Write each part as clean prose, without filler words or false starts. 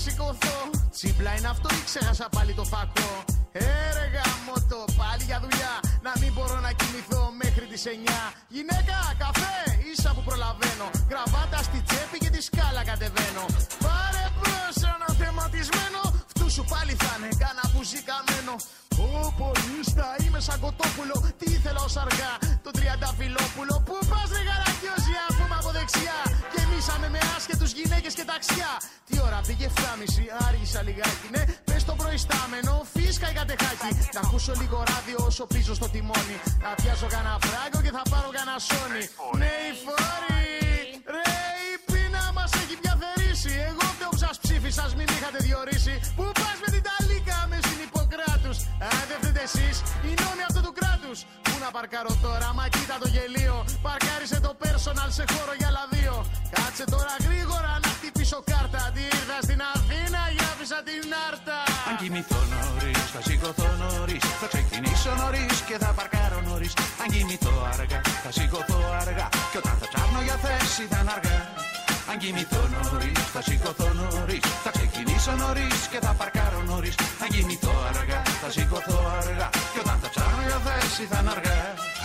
σηκωθώ. Τσίπλα είναι αυτό ή ξέχασα πάλι το φακό? Έρεγα μότο, πάλι για δουλειά. Να μην μπορώ να κοιμηθώ μέχρι τις 9. Γυναίκα, καφέ, ίσα που προλαβαίνω. Γραβάτα στη τσέπη και τη σκάλα κατεβαίνω. Πάρε μπρος ένα θεματισμένο. Φτού σου πάλι θα είναι κάνα μπουζί καμένο. Ω πολίστα, είμαι σαν Κοτόπουλο. Τι ήθελα ως αργά, το Τριανταφυλόπουλο. Πού πας ρε γαρακιόζη, αφού από δεξιά. Γεμίσαμε με άσχετους γυναίκες και ταξιά. Τι ώρα πήγε 7.30, άργησα λιγάκι. Ναι, πες το προϊστάμενο, φίσκα η κατεχάκι. Να ακούσω λίγο ράδιο όσο πίσω στο τιμόνι. Θα πιάσω κανένα φράγκο και θα πάρω κανένα σόνι. Ναι, η φόρη, ρε η πείνα μας έχει πια θερήσει. Εγώ φταίω που σας ψήφισα, μην είχατε διορίσει. Πού πας με την ταλίκα, με στην Ιπποκράτους. Αν δεν φταίτε εσείς, οι νόμοι αυτού του κράτους. Πού να παρκάρω τώρα, μα κοίτα το γελίο. Παρκάρισε το personal σε χώρο για άλλα δύο. Κάτσε τώρα γρήγορα να χτυπήσω κάρτα. Τι ήρθα στην Αθήνα, για άφησα την Άρτα. Αν κοιμηθώ νωρίς, θα σηκωθώ νωρίς. Θα ξεκινήσω νωρίς και θα παρκάρω νωρίς. Αν κοιμηθώ αργά, θα σηκωθώ αργά. Και όταν θα ψάχνω για θέση θα είναι αργά. Αν κοιμηθώ νωρίς, θα σηκωθώ νωρίς. Θα ξεκινήσω νωρίς και θα παρκάρω νωρίς. Αν κοιμηθώ αργά, θα σηκωθώ αργά. Και όταν θα ψάχνω για θέση θα είναι αργά.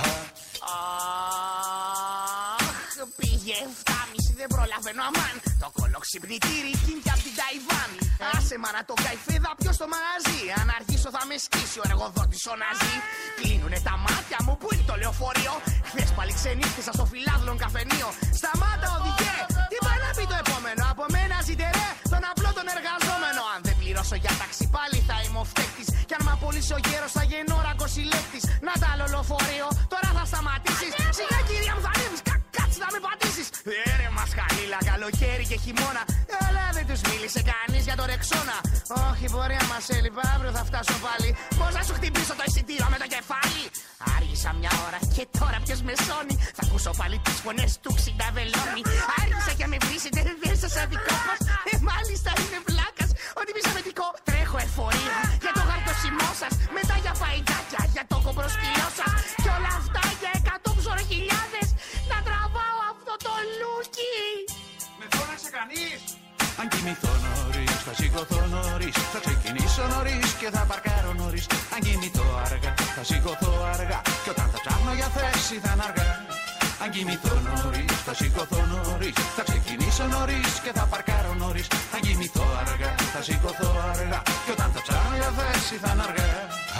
Πήγε 7.30, δεν προλαβαίνω αμάν. Το κολοξυπνητήρι κίνηται απ' την Ταϊβάν. Άσε μα να το καηφέδα ποιο στο μαγαζί. Αν αργήσω θα με σκίσει ο εργοδότης ο Ναζί. Κλείνουνε τα μάτια μου, πού είναι το λεωφορείο. Χθες πάλι ξενύχτησα στο φιλάδλον καφενείο. Σταμάτα οδηγέ, τι πάει να πει το επόμενο. Από μένα ζητερέ, τον απλό τον εργαζόμενο. Αν δεν πληρώσω για ταξί πάλι θα είμαι ο φταίκτης. Κι αν μ' απολύσει ο γέρος θα γεννώ ρακοσυλλέκτης. Να τα άλλο λεωφορείο, τώρα θα σταματήσεις. Σιγά κυρία μου θα ανέβεις, κάτσε να με πατήσεις. Ρε μας χαλίλα, καλοκαίρι και χειμώνα. Αλλά δεν τους μίλησε κανείς για το Ρεξόνα. Όχι μπορεί να μας έλειπα, αύριο θα φτάσω πάλι. Πώς να σου χτυπήσω το εισιτήριο με το κεφάλι. Άργησα μια ώρα και τώρα ποιος με σώνει. Θα ακούσω πάλι τις φωνές του Ξινταβελώνη. Άργησα και με βρίσετε, δεν σας αδικό πως. Μάλιστα είναι βλάκας, ότι μισαμετικό. Τρέχω εφορία για το γαρτοσιμό σας. Μετά για παϊτάκια, για το κομπροσκυλό σας. Κι όλα αυτά για 100 ψωροχιλιάδες. Να τραβάω αυτό το λούκι. Με φώναξε κανείς. Αν κοιμηθώ νωρίς, θα σηκωθώ νωρίς. Θα ξεκινήσω νωρίς και θα παρκάρω νωρίς. Αν κοιμηθώ αργά, θα σηκωθώ αργά. Και όταν θα ψάχνω για θέση θα είναι αργά. Αν κοιμηθώ νωρίς, θα σηκωθώ νωρίς. Θα ξεκινήσω νωρίς και θα παρκάρω νωρίς. Αν κοιμηθώ αργά, θα σηκωθώ αργά. Και όταν θα ψάχνω για θέση θα είναι αργά.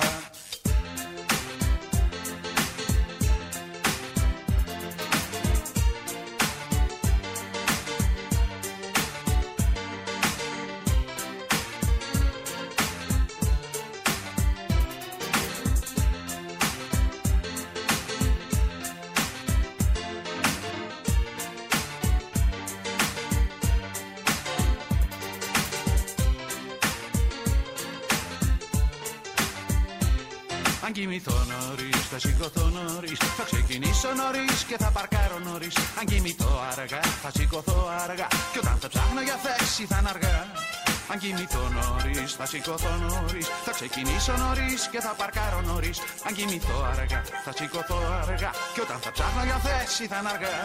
Αν κοιμηθώ νωρίς, θα σηκωθώ νωρίς. Θα ξεκινήσω νωρίς και θα παρκάρω νωρίς. Αν κοιμηθώ αργά, θα σηκωθώ αργά. Και όταν θα ψάχνω για θέση θα είναι αργά. Αν κοιμηθώ νωρίς, θα σηκωθώ νωρίς. Θα ξεκινήσω νωρίς και θα παρκάρω νωρίς. Αν κοιμηθώ αργά, θα σηκωθώ αργά. Και όταν θα ψάχνω για θέση θα είναι αργά.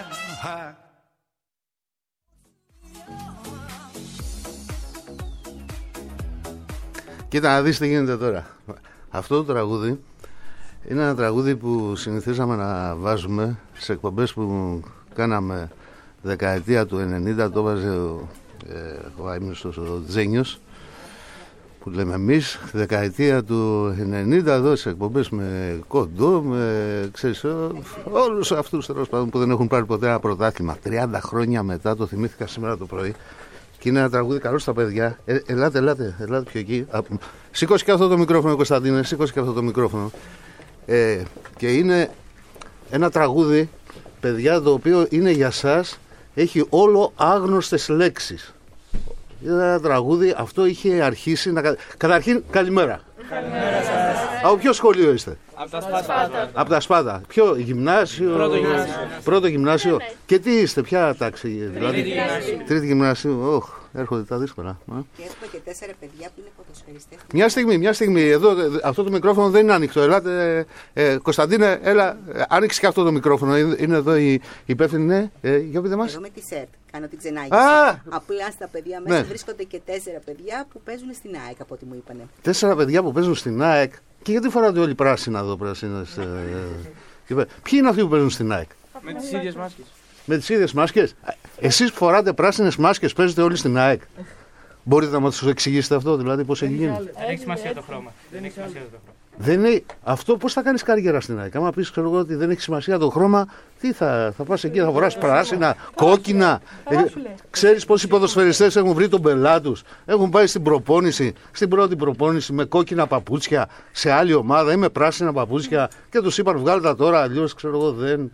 Κοίτα να δεις τι γίνεται τώρα. Αυτό το τραγούδι είναι ένα τραγούδι που συνηθίζαμε να βάζουμε σε εκπομπές που κάναμε δεκαετία του 90. Το βάζε ο αείμνηστος ο Τζένιος, που λέμε εμείς, δεκαετία του 90 εδώ σε εκπομπές με Κοντό, με ξέρεις, όλους αυτούς τέλος πάντων που δεν έχουν πάρει ποτέ ένα πρωτάθλημα. 30 χρόνια μετά, το θυμήθηκα σήμερα το πρωί. Και είναι ένα τραγούδι καλό στα παιδιά. Ελάτε πιο εκεί. Σήκωσε και αυτό το μικρόφωνο, Κωνσταντίνε. Σήκωσε και αυτό το μικρόφωνο. Και είναι ένα τραγούδι, παιδιά, το οποίο είναι για σας. Έχει όλο άγνωστες λέξεις. Είναι ένα τραγούδι, αυτό είχε αρχίσει να... Καταρχήν, καλημέρα. Καλημέρα σας. Από ποιο σχολείο είστε? Από τα Σπάτα. Από τα Σπάτα. Ποιο, γυμνάσιο? Πρώτο γυμνάσιο. Πρώτο γυμνάσιο. Και τι είστε, ποια τάξη? Τρίτη γυμνάσιο. Τρίτη γυμνάσιο. έρχονται τα δύσκολα. Και έχουμε και 4 παιδιά που είναι ποδοσφαιριστές. Μια στιγμή. Εδώ, αυτό το μικρόφωνο δεν είναι ανοιχτό. Ελάτε, Κωνσταντίνε, έλα, άνοιξε και αυτό το μικρόφωνο. Είναι εδώ η υπεύθυνη. Ναι, για πείτε μας. Εγώ με τη ΣΕΡΤ κάνω την ξενάγηση. Απλά στα παιδιά μέσα βρίσκονται και 4 παιδιά που παίζουν στην ΑΕΚ, από ό,τι μου είπανε. 4 παιδιά που παίζουν στην ΑΕΚ. Και γιατί φοράτε όλοι πράσινα εδώ, πράσινες. Ποιοι είναι αυτοί που παίζουν στην ΑΕΚ? Με τις ίδιες μάσκες. Με τις ίδιες μάσκες. Εσείς φοράτε πράσινες μάσκες, παίζετε όλοι στην ΑΕΚ. Μπορείτε να μας εξηγήσετε αυτό, δηλαδή πώς έχει γίνει? Δεν έχει σημασία το χρώμα. Δεν είναι... Αυτό πώς θα κάνεις καριέρα στην ΑΕΚ? Άμα πεις, ξέρω εγώ, ότι δεν έχει σημασία το χρώμα, τι θα πας εκεί, θα φοράς πράσινα, κόκκινα. Ξέρεις πόσοι ποδοσφαιριστές έχουν βρει τον πελά τους? Έχουν πάει στην προπόνηση, στην πρώτη προπόνηση με κόκκινα παπούτσια σε άλλη ομάδα ή με πράσινα παπούτσια και τους είπαν βγάλτε τα τώρα, αλλιώς ξέρω εγώ δεν.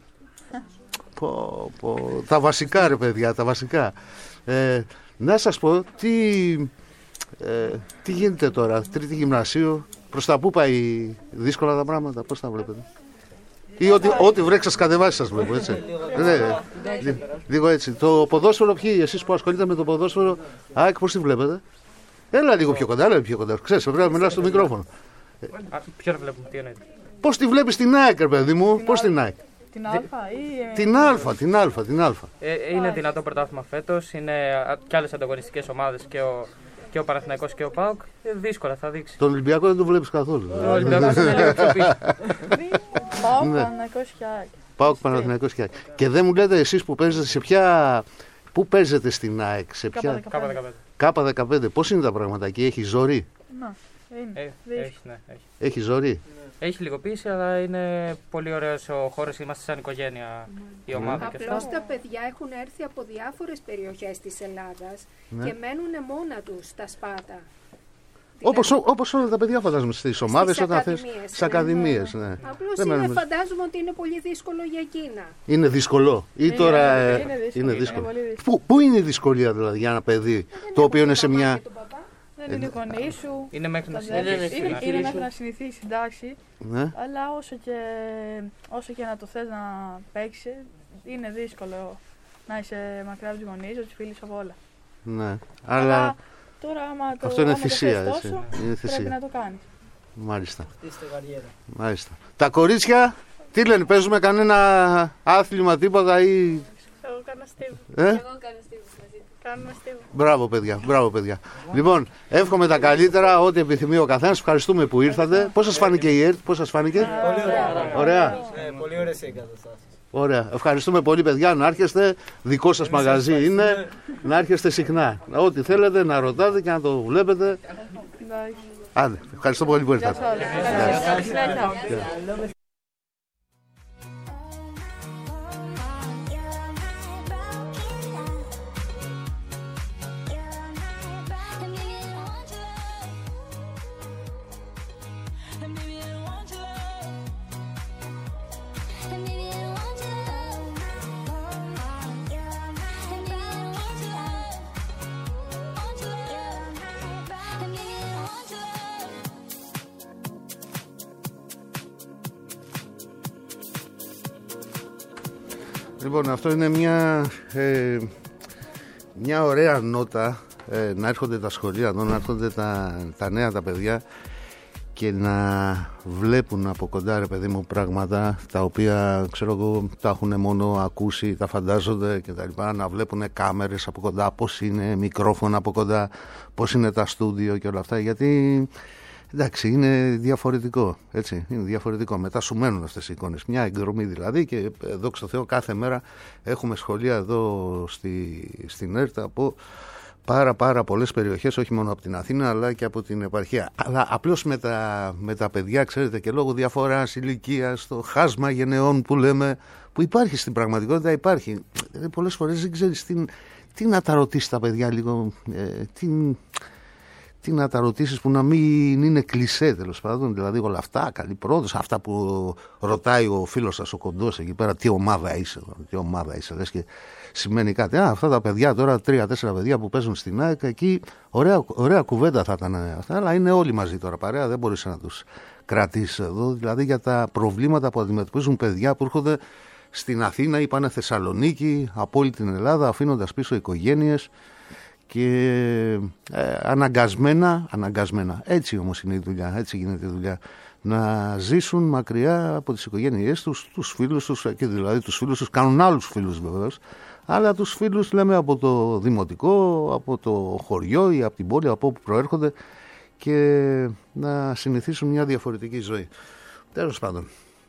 Τα βασικά ρε παιδιά, τα βασικά. Να σας πω τι γίνεται τώρα, τρίτη γυμνασίου, προς τα πού πάει δύσκολα τα πράγματα, πώς τα βλέπετε? Ή ό,τι βρέξει σας κατεβάσει σας βλέπω, έτσι. Λίγο έτσι. Το ποδόσφαιρο, ποιοι εσείς που ασχολείτε με το ποδόσφαιρο, ΑΕΚ, πώς τη βλέπετε? Έλα λίγο πιο κοντά, Ξέρεις, πρέπει να μιλάς στο μικρόφωνο. Ποιο βλέπουμε, τι εννοείται? Πώς τη βλέπεις την ΑΕΚ, ρε παιδί μου, πώς την ΑΕΚ? Την Α ή... Την Α. Είναι δυνατό πρωτάθλημα φέτος, είναι και άλλες ανταγωνιστικές ομάδες και ο Παναθηναϊκός και ο ΠΑΟΚ. Δύσκολα θα δείξει. Τον Ολυμπιακό δεν τον βλέπεις καθόλου. Ο Ολυμπιακός είναι λίγο πιο πίσω. ΠΑΟΚ, Παναθηναϊκός και ΑΕΚ. ΠΑΟΚ, Παναθηναϊκός και ΑΕΚ. Και δεν μου λέτε εσείς που παίζετε σε ποια... Πού παίζετε στην ΑΕΚ, σε ποια... K15. Πώς είναι τα πράγματα εκεί, έχει ζόρι? Έχει ζόρι. Έχει λιγοποίηση, αλλά είναι πολύ ωραίος ο χώρος. Είμαστε σαν οικογένεια η ομάδα. Απλώς τα παιδιά έχουν έρθει από διάφορες περιοχές της Ελλάδας και μένουν μόνα τους στα Σπάτα. Όπως όλα τα παιδιά φαντάζομαι στις ομάδες, όταν θες, στις ακαδημίες. Ναι. Απλώς φαντάζομαι ότι είναι πολύ δύσκολο για εκείνα. Είναι δύσκολο ή τώρα είναι δύσκολο? Πού είναι η δυσκολία δηλαδή για ένα παιδί το οποίο είναι σε μια... Δεν είναι γονείς σου. Είναι μέχρι να συνηθίσει, εντάξει. Ναι. Αλλά όσο και να το θες να παίξεις, είναι δύσκολο να είσαι μακριά από τους γονείς, από τους φίλους, από όλα. Ναι. Αλλά τώρα αυτό είναι θυσία, το έτσι. πρέπει να το κάνεις. Μάλιστα. Τα κορίτσια, τι λένε, παίζουμε κανένα άθλημα, τίποτα ή... Εγώ κάνω στίβο. Μπράβο παιδιά. Λοιπόν, εύχομαι τα καλύτερα, ό,τι επιθυμεί ο καθένας. Ευχαριστούμε που ήρθατε. Πώς σας φάνηκε η ΕΡΤ, πώς σας φάνηκε? Ωραία. Πολύ ωραίες οι εγκαταστάσεις. Ωραία. Ευχαριστούμε πολύ παιδιά, να έρχεστε. Δικό σας μαγαζί είναι. Να έρχεστε συχνά. Ό,τι θέλετε να ρωτάτε και να το βλέπετε. Άντε, ευχαριστώ πολύ που ήρθατε. Λοιπόν, αυτό είναι μια ωραία νότα, να έρχονται τα σχολεία εδώ, να έρχονται τα νέα τα παιδιά και να βλέπουν από κοντά, ρε παιδί μου, πράγματα τα οποία, ξέρω εγώ, τα έχουν μόνο ακούσει, τα φαντάζονται και τα λοιπά, να βλέπουν κάμερες από κοντά, πώς είναι, μικρόφωνα από κοντά, πώς είναι τα στούντιο και όλα αυτά, γιατί... Εντάξει, είναι διαφορετικό, έτσι, είναι διαφορετικό. Μετά σου μένουν αυτές οι εικόνες. Μια εκδρομή δηλαδή και δόξα τω Θεώ κάθε μέρα έχουμε σχολεία εδώ στην ΕΡΤ από πάρα πολλές περιοχές, όχι μόνο από την Αθήνα αλλά και από την επαρχία. Αλλά απλώς με τα παιδιά, ξέρετε, και λόγω διαφοράς ηλικίας, το χάσμα γενεών που λέμε, που υπάρχει στην πραγματικότητα, υπάρχει. Πολλές φορές δεν ξέρεις τι να τα ρωτήσεις τα παιδιά λίγο, τι να τα ρωτήσεις που να μην είναι κλισέ, τέλος πάντων, δηλαδή όλα αυτά, καλή πρόοδος, αυτά που ρωτάει ο φίλος σας ο κοντός εκεί πέρα, τι ομάδα είσαι, λες και σημαίνει κάτι. Αυτά τα παιδιά τώρα, 3-4 παιδιά που παίζουν στην ΑΕΚ, εκεί ωραία κουβέντα θα ήταν αυτά, αλλά είναι όλοι μαζί τώρα παρέα, δεν μπορείς να τους κρατήσεις εδώ, δηλαδή για τα προβλήματα που αντιμετωπίζουν παιδιά που έρχονται στην Αθήνα ή πάνε Θεσσαλονίκη, από όλη την Ελλάδα, αφήνοντας πίσω οικογένειες και αναγκασμένα, έτσι όμως είναι η δουλειά, έτσι γίνεται η δουλειά, να ζήσουν μακριά από τις οικογένειές τους, τους φίλους τους, και δηλαδή τους φίλους τους κάνουν άλλους φίλους βεβαίως, αλλά τους φίλους λέμε από το δημοτικό, από το χωριό ή από την πόλη, από όπου προέρχονται, και να συνηθίσουν μια διαφορετική ζωή. Τέλος πάντων.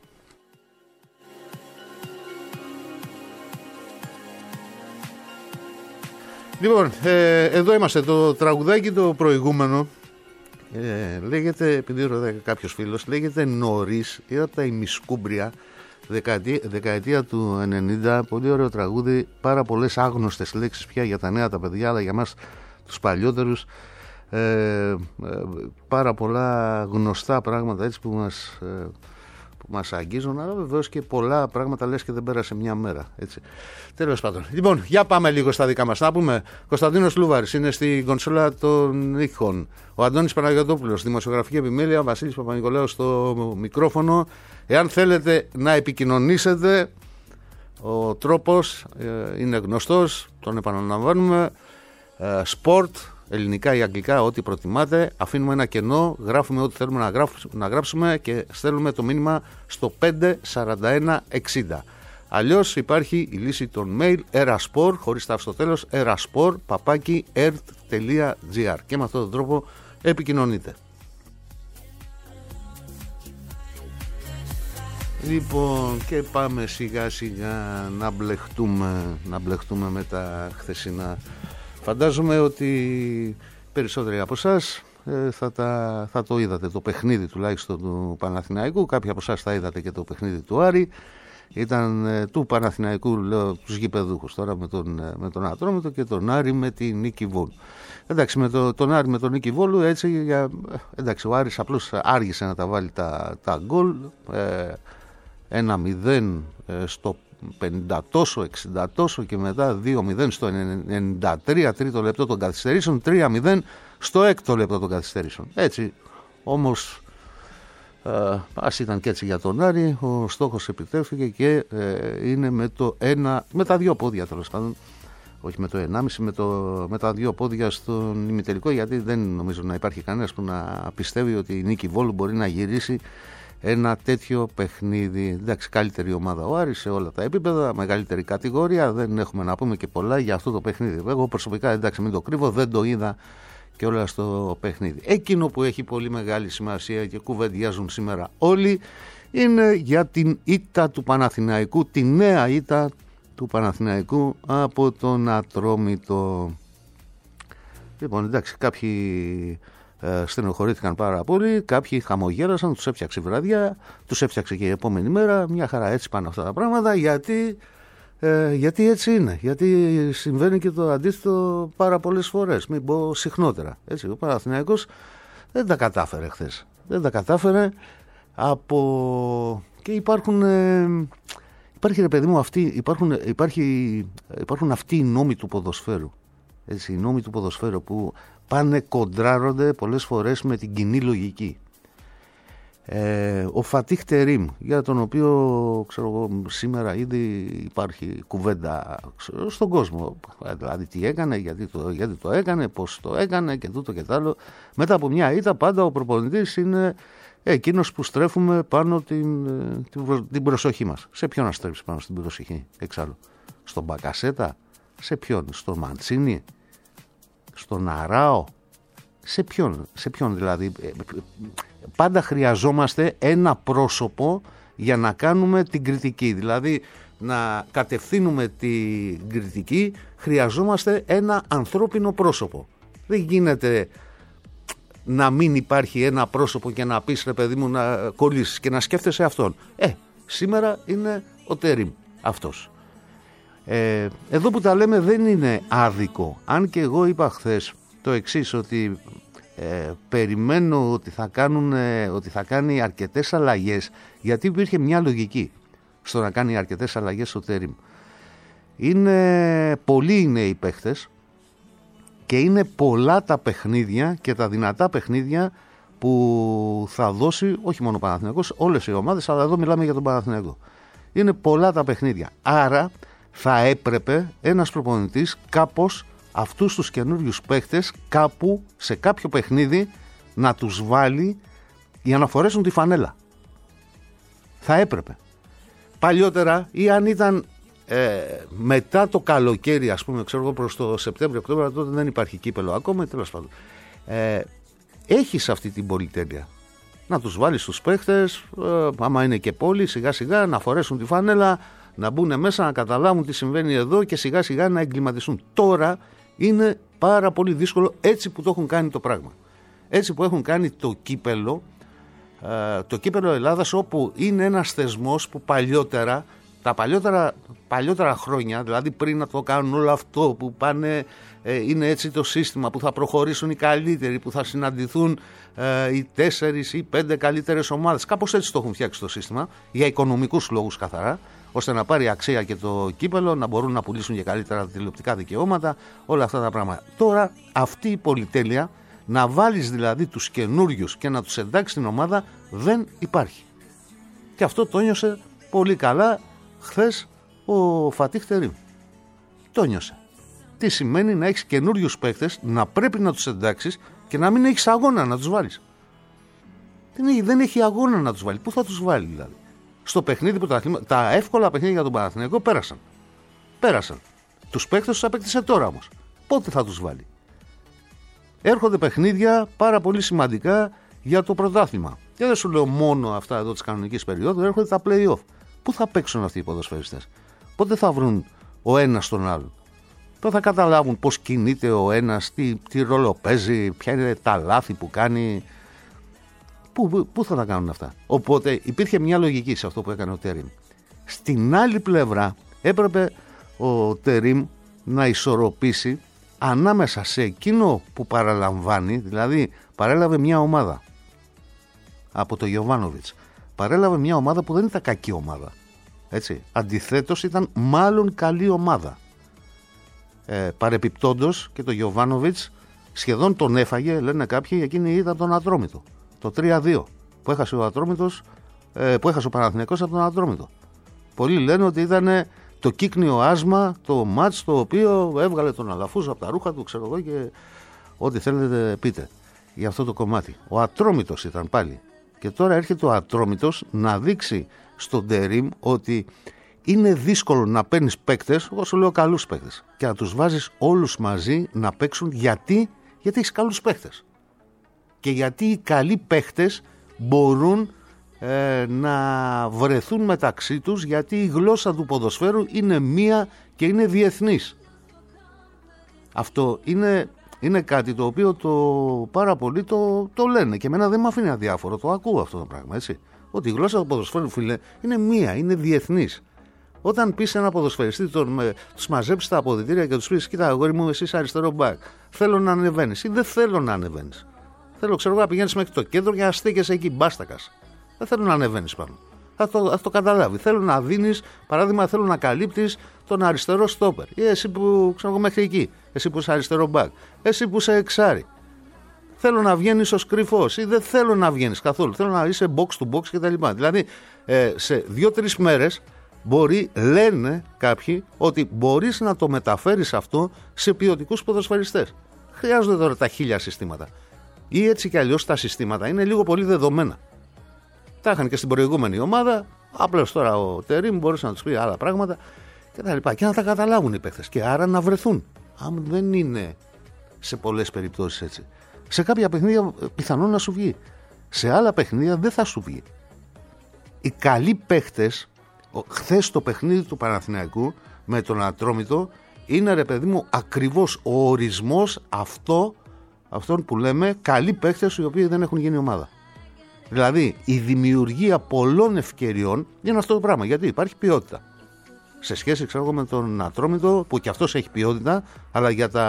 Λοιπόν, εδώ είμαστε. Το τραγουδάκι το προηγούμενο λέγεται, επειδή ρωτάει κάποιος φίλος, λέγεται Νωρίς, είναι από τα ημισκούμπρια, δεκαετία του 90, πολύ ωραίο τραγούδι, πάρα πολλές άγνωστες λέξεις πια για τα νέα τα παιδιά, αλλά για μας τους παλιότερους πάρα πολλά γνωστά πράγματα έτσι που μας αγγίζουν, αλλά βεβαίως και πολλά πράγματα λες και δεν πέρασε μια μέρα, έτσι. Τέλος πάντων. Λοιπόν, για πάμε λίγο στα δικά μας. Να πούμε, Κωνσταντίνος Λούβαρης είναι στην κονσόλα των ήχων. Ο Αντώνης Παναγιωτόπουλος, δημοσιογραφική επιμέλεια, Βασίλης Παπα-Νικολάου στο μικρόφωνο. Εάν θέλετε να επικοινωνήσετε, ο τρόπος είναι γνωστός, τον επαναλαμβάνουμε. Sport, ελληνικά ή αγγλικά, ό,τι προτιμάτε. Αφήνουμε ένα κενό, γράφουμε ό,τι θέλουμε να γράψουμε και στέλνουμε το μήνυμα στο 54160. Αλλιώς υπάρχει η λύση των mail eraspor, χωρίς ταύ στο τέλος, eraspor@ert.gr, και με αυτόν τον τρόπο επικοινωνείτε. Λοιπόν, και πάμε σιγά σιγά να μπλεχτούμε με τα χθεσινά. Φαντάζομαι ότι περισσότεροι από εσάς θα το είδατε το παιχνίδι τουλάχιστον του Παναθηναϊκού. Κάποιοι από εσάς θα είδατε και το παιχνίδι του Άρη. Ήταν του Παναθηναϊκού, λέω, τους γηπεδούχους τώρα με τον Ατρόμητο, και τον Άρη με τη Νίκη Βόλου. Εντάξει, με τον Άρη με τον Νίκη Βόλου, έτσι, εντάξει, ο Άρης απλώς άργησε να τα βάλει τα γκολ. 1-0 στο 50 τόσο, 60 τόσο, και μετά 2-0 στο 93, τρίτο λεπτό των καθυστερήσεων, 3-0 στο έκτο λεπτό των καθυστερήσεων. Έτσι, όμως ας ήταν και έτσι για τον Άρη, ο στόχος επιτεύχθηκε και είναι με τα δύο πόδια, τέλος πάντων, όχι με το 1,5, με τα δύο πόδια στον ημιτελικό, γιατί δεν νομίζω να υπάρχει κανένας που να πιστεύει ότι η Νίκη Βόλου μπορεί να γυρίσει ένα τέτοιο παιχνίδι. Εντάξει, καλύτερη ομάδα ο Άρης σε όλα τα επίπεδα, μεγαλύτερη κατηγορία, δεν έχουμε να πούμε και πολλά για αυτό το παιχνίδι. Εγώ προσωπικά, εντάξει, μην το κρύβω, δεν το είδα και όλα στο παιχνίδι. Εκείνο που έχει πολύ μεγάλη σημασία και κουβεντιάζουν σήμερα όλοι είναι για την ήττα του Παναθηναϊκού, τη νέα ήττα του Παναθηναϊκού από τον Ατρόμητο. Λοιπόν, εντάξει, κάποιοι στενοχωρήθηκαν πάρα πολύ, κάποιοι χαμογέλασαν, τους έφτιαξε η βραδιά, τους έφτιαξε και η επόμενη μέρα, μια χαρά, έτσι πάνε αυτά τα πράγματα, γιατί έτσι είναι, γιατί συμβαίνει και το αντίθετο πάρα πολλές φορές, μην πω συχνότερα, έτσι. Ο Παναθηναϊκός δεν τα κατάφερε χθες, δεν τα κατάφερε και υπάρχει ρε παιδί μου υπάρχουν αυτοί οι νόμοι του ποδοσφαίρου, έτσι, οι νόμοι του ποδοσφαίρου που πάνε, κοντράρονται πολλές φορές με την κοινή λογική. Ο Φατίχ Τερίμ, για τον οποίο ξέρω εγώ, σήμερα ήδη υπάρχει κουβέντα στον κόσμο, δηλαδή τι έκανε, γιατί το έκανε, πώς το έκανε και τούτο και τ' άλλο. Μετά από μια ήττα πάντα ο προπονητής είναι εκείνος που στρέφουμε πάνω την προσοχή μας. Σε ποιον να στρέψει πάνω στην προσοχή εξάλλου? Στον Μπακασέτα? Σε ποιον? Στον Μαντσίνι? Στον Αράο? Σε ποιον δηλαδή? Πάντα χρειαζόμαστε ένα πρόσωπο για να κάνουμε την κριτική, δηλαδή να κατευθύνουμε την κριτική χρειαζόμαστε ένα ανθρώπινο πρόσωπο. Δεν γίνεται να μην υπάρχει ένα πρόσωπο και να πεις, ρε παιδί μου, να κολλήσεις και να σκέφτεσαι αυτόν. Σήμερα είναι ο Τερίμ αυτός. Εδώ που τα λέμε δεν είναι άδικο, αν και εγώ είπα χθες το εξής, ότι περιμένω ότι θα κάνει αρκετές αλλαγές, γιατί υπήρχε μια λογική στο να κάνει αρκετές αλλαγές ο Τερίμ. Πολλοί είναι οι παίχτες και είναι πολλά τα παιχνίδια και τα δυνατά παιχνίδια που θα δώσει, όχι μόνο ο Παναθηναϊκός, όλες οι ομάδες, αλλά εδώ μιλάμε για τον Παναθηναϊκό. Είναι πολλά τα παιχνίδια, άρα θα έπρεπε ένας προπονητής κάπως αυτούς τους καινούριους παίχτες κάπου σε κάποιο παιχνίδι να τους βάλει για να φορέσουν τη φανέλα. Θα έπρεπε. Παλιότερα ή αν ήταν μετά το καλοκαίρι, ας πούμε, ξέρω εγώ, προς το Σεπτέμβριο-Οκτώβριο, τότε δεν υπάρχει κύπελο ακόμα, τέλος πάντων. Έχεις αυτή την πολυτέλεια να τους βάλεις τους παίχτες, άμα είναι και πόλη, σιγά σιγά να φορέσουν τη φανέλα, να μπουν μέσα, να καταλάβουν τι συμβαίνει εδώ και σιγά σιγά να εγκληματιστούν. Τώρα είναι πάρα πολύ δύσκολο, έτσι που το έχουν κάνει το πράγμα. Έτσι που έχουν κάνει το κύπελο Ελλάδας, όπου είναι ένας θεσμός που παλιότερα, τα παλιότερα χρόνια, δηλαδή πριν να το κάνουν όλο αυτό που πάνε, είναι έτσι το σύστημα που θα προχωρήσουν οι καλύτεροι, που θα συναντηθούν οι 4 ή 5 καλύτερες ομάδες. Κάπως έτσι το έχουν φτιάξει το σύστημα, για οικονομικούς λόγους καθαρά, ώστε να πάρει αξία και το κύπελο, να μπορούν να πουλήσουν και καλύτερα τηλεοπτικά δικαιώματα, όλα αυτά τα πράγματα. Τώρα αυτή η πολυτέλεια, να βάλεις δηλαδή τους καινούριους και να τους εντάξει στην ομάδα, δεν υπάρχει. Και αυτό το νιώσε πολύ καλά χθες ο Φατίχ Τερίμ. Το νιώσε. Τι σημαίνει να έχεις καινούριους παίκτες, να πρέπει να τους εντάξεις και να μην έχεις αγώνα να τους βάλεις. Δεν έχει αγώνα να τους βάλει. Πού θα τους βάλει δηλαδή? Στο παιχνίδι που τα εύκολα παιχνίδια για τον Παναθηναϊκό πέρασαν. Τους παίκτες τους απέκτησε τώρα όμως. Πότε θα τους βάλει? Έρχονται παιχνίδια πάρα πολύ σημαντικά για το πρωτάθλημα. Και δεν σου λέω μόνο αυτά εδώ της κανονικής περίοδου, έρχονται τα play-off. Πού θα παίξουν αυτοί οι ποδοσφαιριστές? Πότε θα βρουν ο ένας τον άλλον? Πότε θα καταλάβουν πώς κινείται ο ένας, τι ρόλο παίζει, ποια είναι τα λάθη που κάνει? Πού θα τα κάνουν αυτά? Οπότε υπήρχε μια λογική σε αυτό που έκανε ο Τερίμ. Στην άλλη πλευρά έπρεπε ο Τερίμ να ισορροπήσει ανάμεσα σε εκείνο που παραλαμβάνει, δηλαδή παρέλαβε μια ομάδα από το Γιοβάνοβιτς, παρέλαβε μια ομάδα που δεν ήταν κακή ομάδα, έτσι. Αντιθέτως ήταν μάλλον καλή ομάδα. Παρεπιπτόντως και το Γιοβάνοβιτς σχεδόν τον έφαγε, λένε κάποιοι, εκείνη ήταν τον Ατρόμητο, το 3-2 που έχασε ο Ατρόμητος, που έχασε ο Παναθηναϊκός από τον Ατρόμητο. Πολλοί λένε ότι ήταν το κύκνιο άσμα, το μάτς το οποίο έβγαλε τον Αλαφούζο από τα ρούχα του, ξέρω εγώ, και ό,τι θέλετε πείτε για αυτό το κομμάτι. Ο Ατρόμητος ήταν πάλι. Και τώρα έρχεται ο Ατρόμητος να δείξει στον Τερίμ ότι είναι δύσκολο να παίρνεις παίκτες, εγώ σου λέω καλούς παίκτες, και να τους βάζεις όλους μαζί να παίξουν. Γιατί έχεις καλούς παίκτες. Και γιατί οι καλοί παίκτες μπορούν να βρεθούν μεταξύ τους, γιατί η γλώσσα του ποδοσφαίρου είναι μία και είναι διεθνής. Αυτό είναι κάτι το οποίο πάρα πολλοί το λένε και εμένα δεν με αφήνει αδιάφορο, το ακούω αυτό το πράγμα, έτσι. Ότι η γλώσσα του ποδοσφαίρου, φίλε, είναι μία, είναι διεθνής. Όταν πεις σε ένα ποδοσφαιριστή, τους μαζέψεις τα αποδυτήρια και τους πεις, κοίτα αγόρι μου, εσύ είσαι αριστερό μπακ, θέλω να ανεβαίνεις ή δεν θέλω να ανεβαίνεις. Θέλω, ξέρω εγώ, να πηγαίνεις μέχρι το κέντρο και να στέκεσαι εκεί μπάστακας. Δεν θέλω να ανεβαίνεις πάνω. Θα το καταλάβει. Θέλω να δίνεις, παράδειγμα, θέλω να καλύπτεις τον αριστερό στόπερ. Ή εσύ που, ξέρω εγώ, μέχρι εκεί. Εσύ που είσαι αριστερό μπακ. Εσύ που είσαι εξάρι. Θέλω να βγαίνεις ως κρυφός ή δεν θέλω να βγαίνεις καθόλου. Θέλω να είσαι box to box κτλ. Δηλαδή, σε 2-3 μέρες λένε κάποιοι ότι μπορείς να το μεταφέρεις αυτό σε ποιοτικούς ποδοσφαιριστές. Χρειάζονται τώρα τα 1000 συστήματα. Ή έτσι κι αλλιώς τα συστήματα είναι λίγο πολύ δεδομένα. Τα είχαν και στην προηγούμενη ομάδα. Απλώς τώρα ο Τερίμ μπορούσε να τους πει άλλα πράγματα και να τα καταλάβουν οι παίχτες. Και άρα να βρεθούν. Αν δεν είναι σε πολλές περιπτώσεις έτσι. Σε κάποια παιχνίδια πιθανόν να σου βγει. Σε άλλα παιχνίδια δεν θα σου βγει. Οι καλοί παίχτες, χθες το παιχνίδι του Παναθηναϊκού με τον Ατρόμητο, είναι, ρε παιδί μου, ακριβώς ο ορισμός αυτών που λέμε καλοί παίχτες οι οποίοι δεν έχουν γίνει ομάδα. Δηλαδή η δημιουργία πολλών ευκαιριών είναι αυτό το πράγμα, γιατί υπάρχει ποιότητα. Σε σχέση, ξέρω εγώ, με τον Ατρόμητο, που και αυτός έχει ποιότητα, αλλά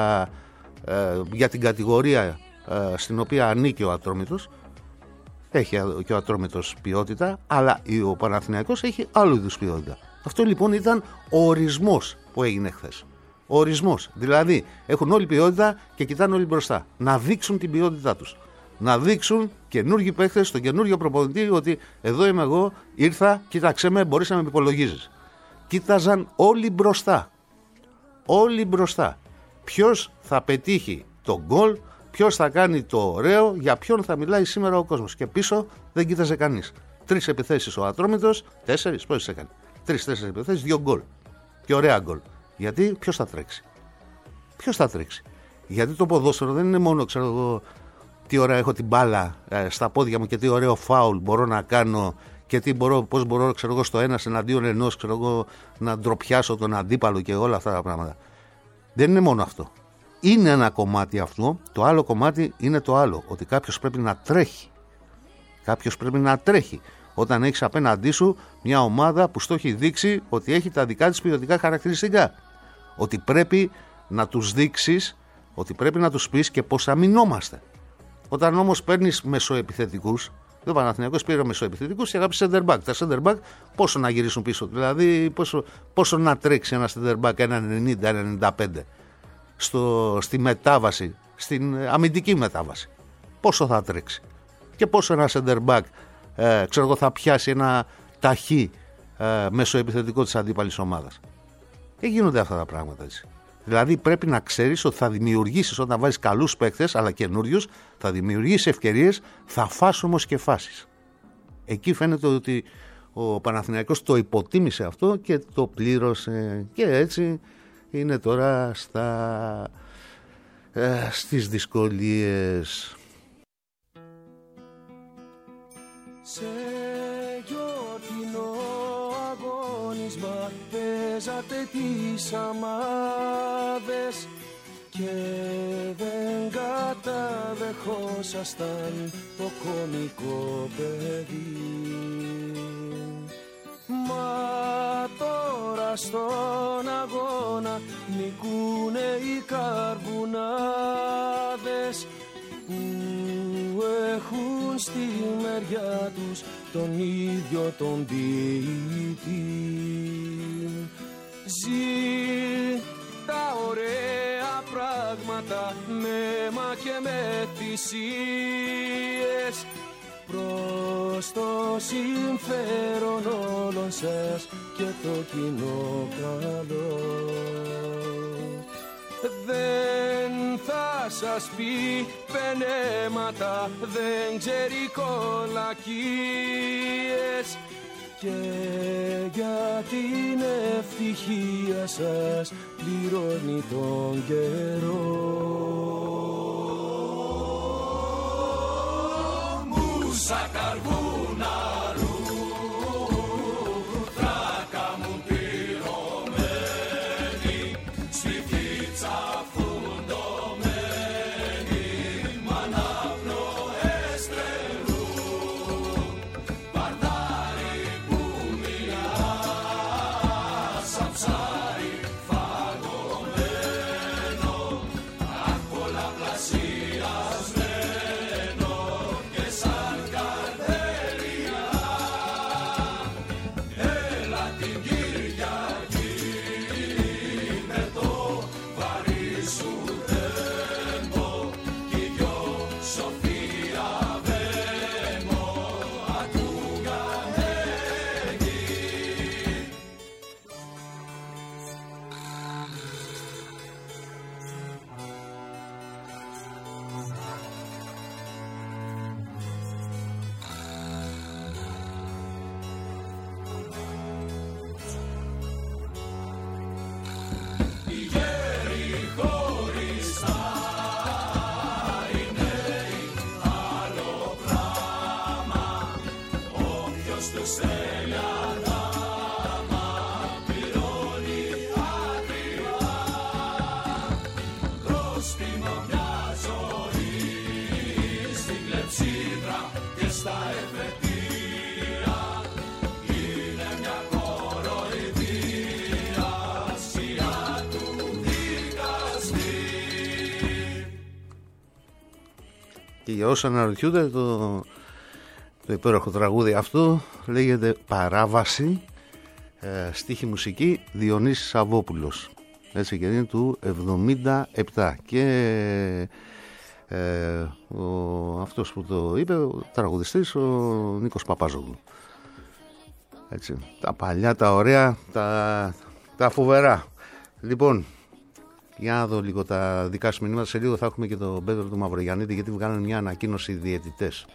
για την κατηγορία στην οποία ανήκει ο Ατρόμητος, έχει και ο Ατρόμητος ποιότητα, αλλά ο Παναθηναϊκός έχει άλλου είδους ποιότητα. Αυτό λοιπόν ήταν ο ορισμός που έγινε χθες. Ο ορισμός. Δηλαδή έχουν όλη ποιότητα και κοιτάνε όλοι μπροστά. Να δείξουν την ποιότητά τους. Να δείξουν καινούργιοι παίχτες στον καινούργιο προπονητή ότι εδώ είμαι εγώ, ήρθα, κοίταξέ με, μπορείς να με υπολογίζεις. Κοίταζαν όλοι μπροστά. Όλοι μπροστά. ποιος θα πετύχει το γκολ, ποιος θα κάνει το ωραίο, για ποιον θα μιλάει σήμερα ο κόσμος. Και πίσω δεν κοίταζε κανείς. 3 επιθέσεις ο Ατρόμητος, 4, πόσες έκανε? 3-4 επιθέσεις, 2 γκολ. Και ωραία γκολ. Γιατί ποιος θα τρέξει? Ποιος θα τρέξει? Γιατί το ποδόσφαιρο δεν είναι μόνο, ξέρω εγώ, τι ωραία έχω την μπάλα στα πόδια μου και τι ωραίο φάουλ μπορώ να κάνω και πώς μπορώ, ξέρω εγώ, στο ένας εναντίον ενός, ξέρω εγώ, να ντροπιάσω τον αντίπαλο και όλα αυτά τα πράγματα. Δεν είναι μόνο αυτό. Είναι ένα κομμάτι αυτό, το άλλο κομμάτι είναι το άλλο, ότι κάποιος πρέπει να τρέχει. Κάποιος πρέπει να τρέχει. Όταν έχεις απέναντί σου μια ομάδα που στο έχει δείξει ότι έχει τα δικά της ποιοτικά χαρακτηριστικά. Ότι πρέπει να τους δείξεις, ότι πρέπει να τους πεις και πώς αμυνόμαστε. Όταν όμως παίρνεις μεσοεπιθετικούς, το Παναθηναϊκός πήρε μεσοεπιθετικούς και αγάπησε center back. Τα center back πόσο να γυρίσουν πίσω, δηλαδή πόσο να τρέξει ένα center back, ένα 90-95 στη μετάβαση, στην αμυντική μετάβαση. Πόσο θα τρέξει και πόσο ένα center back ξέρω εγώ, θα πιάσει ένα ταχύ μεσοεπιθετικό της αντίπαλης ομάδας. Και γίνονται αυτά τα πράγματα έτσι. Δηλαδή πρέπει να ξέρεις ότι θα δημιουργήσεις, όταν βάζεις καλούς παίκτες αλλά καινούριους, θα δημιουργήσεις ευκαιρίες, θα φας όμως και φάσεις. Εκεί φαίνεται ότι ο Παναθηναϊκός το υποτίμησε αυτό και το πλήρωσε και έτσι είναι τώρα στις δυσκολίες. Σε γιορτινό αγώνισμα παίζατε τις αμάδες και δεν καταδεχόσασταν το κωμικό παιδί. Μα τώρα στον αγώνα νικούνε οι καρβουνάδες που έχουν στη μεριά τους τον ίδιο τον ποιητή. Ζει τα ωραία πράγματα με αίμα και με θυσίες προς το συμφέρον όλων σας και το κοινό καλό. Δεν θα σας πει πενέματα, δεν ξέρει κολακίες και για την ευτυχία σας πληρώνει τον καιρό. Μουσα καρβούναρου θράκα μου πυρωμένη στη φίτσα φουντωμένη μανάπλο εστρελού παρτάρι που μιλά σαν ψάρι φαγωμένο αχ πολλαπλασιασμένο και σαν καρδέλια. Έλα την Κυριακή με το βαρύ σου τέμπο κι οι δυο Σοφία Βέμο ακούγανε εκεί. Οι γέροι χωριστά, οι νέοι άλλο πράγμα. Όποιος τους θέλει αδάμα πληρώνει ακριβά. Πρόστιμο μια ζωή στην κλεψίδρα και στα εφετεία είναι μια κοροϊδία σειρά του δικαστή. Και για όσοι αναρωτιούνται, το υπέροχο τραγούδι αυτό λέγεται Παράβαση, στίχη μουσική Διονύσης Σαββόπουλος, έτσι, και είναι του 77 και αυτός που το είπε, ο τραγουδιστής, ο Νίκος Παπάζογλου. Έτσι, τα παλιά, τα ωραία, τα φοβερά. Λοιπόν, Για να δω λίγο τα δικά σου μηνύματα. Σε λίγο θα έχουμε και τον Πέτρο του Μαυρογιαννίδη, γιατί βγάλανε μια ανακοίνωση οι διαιτητές.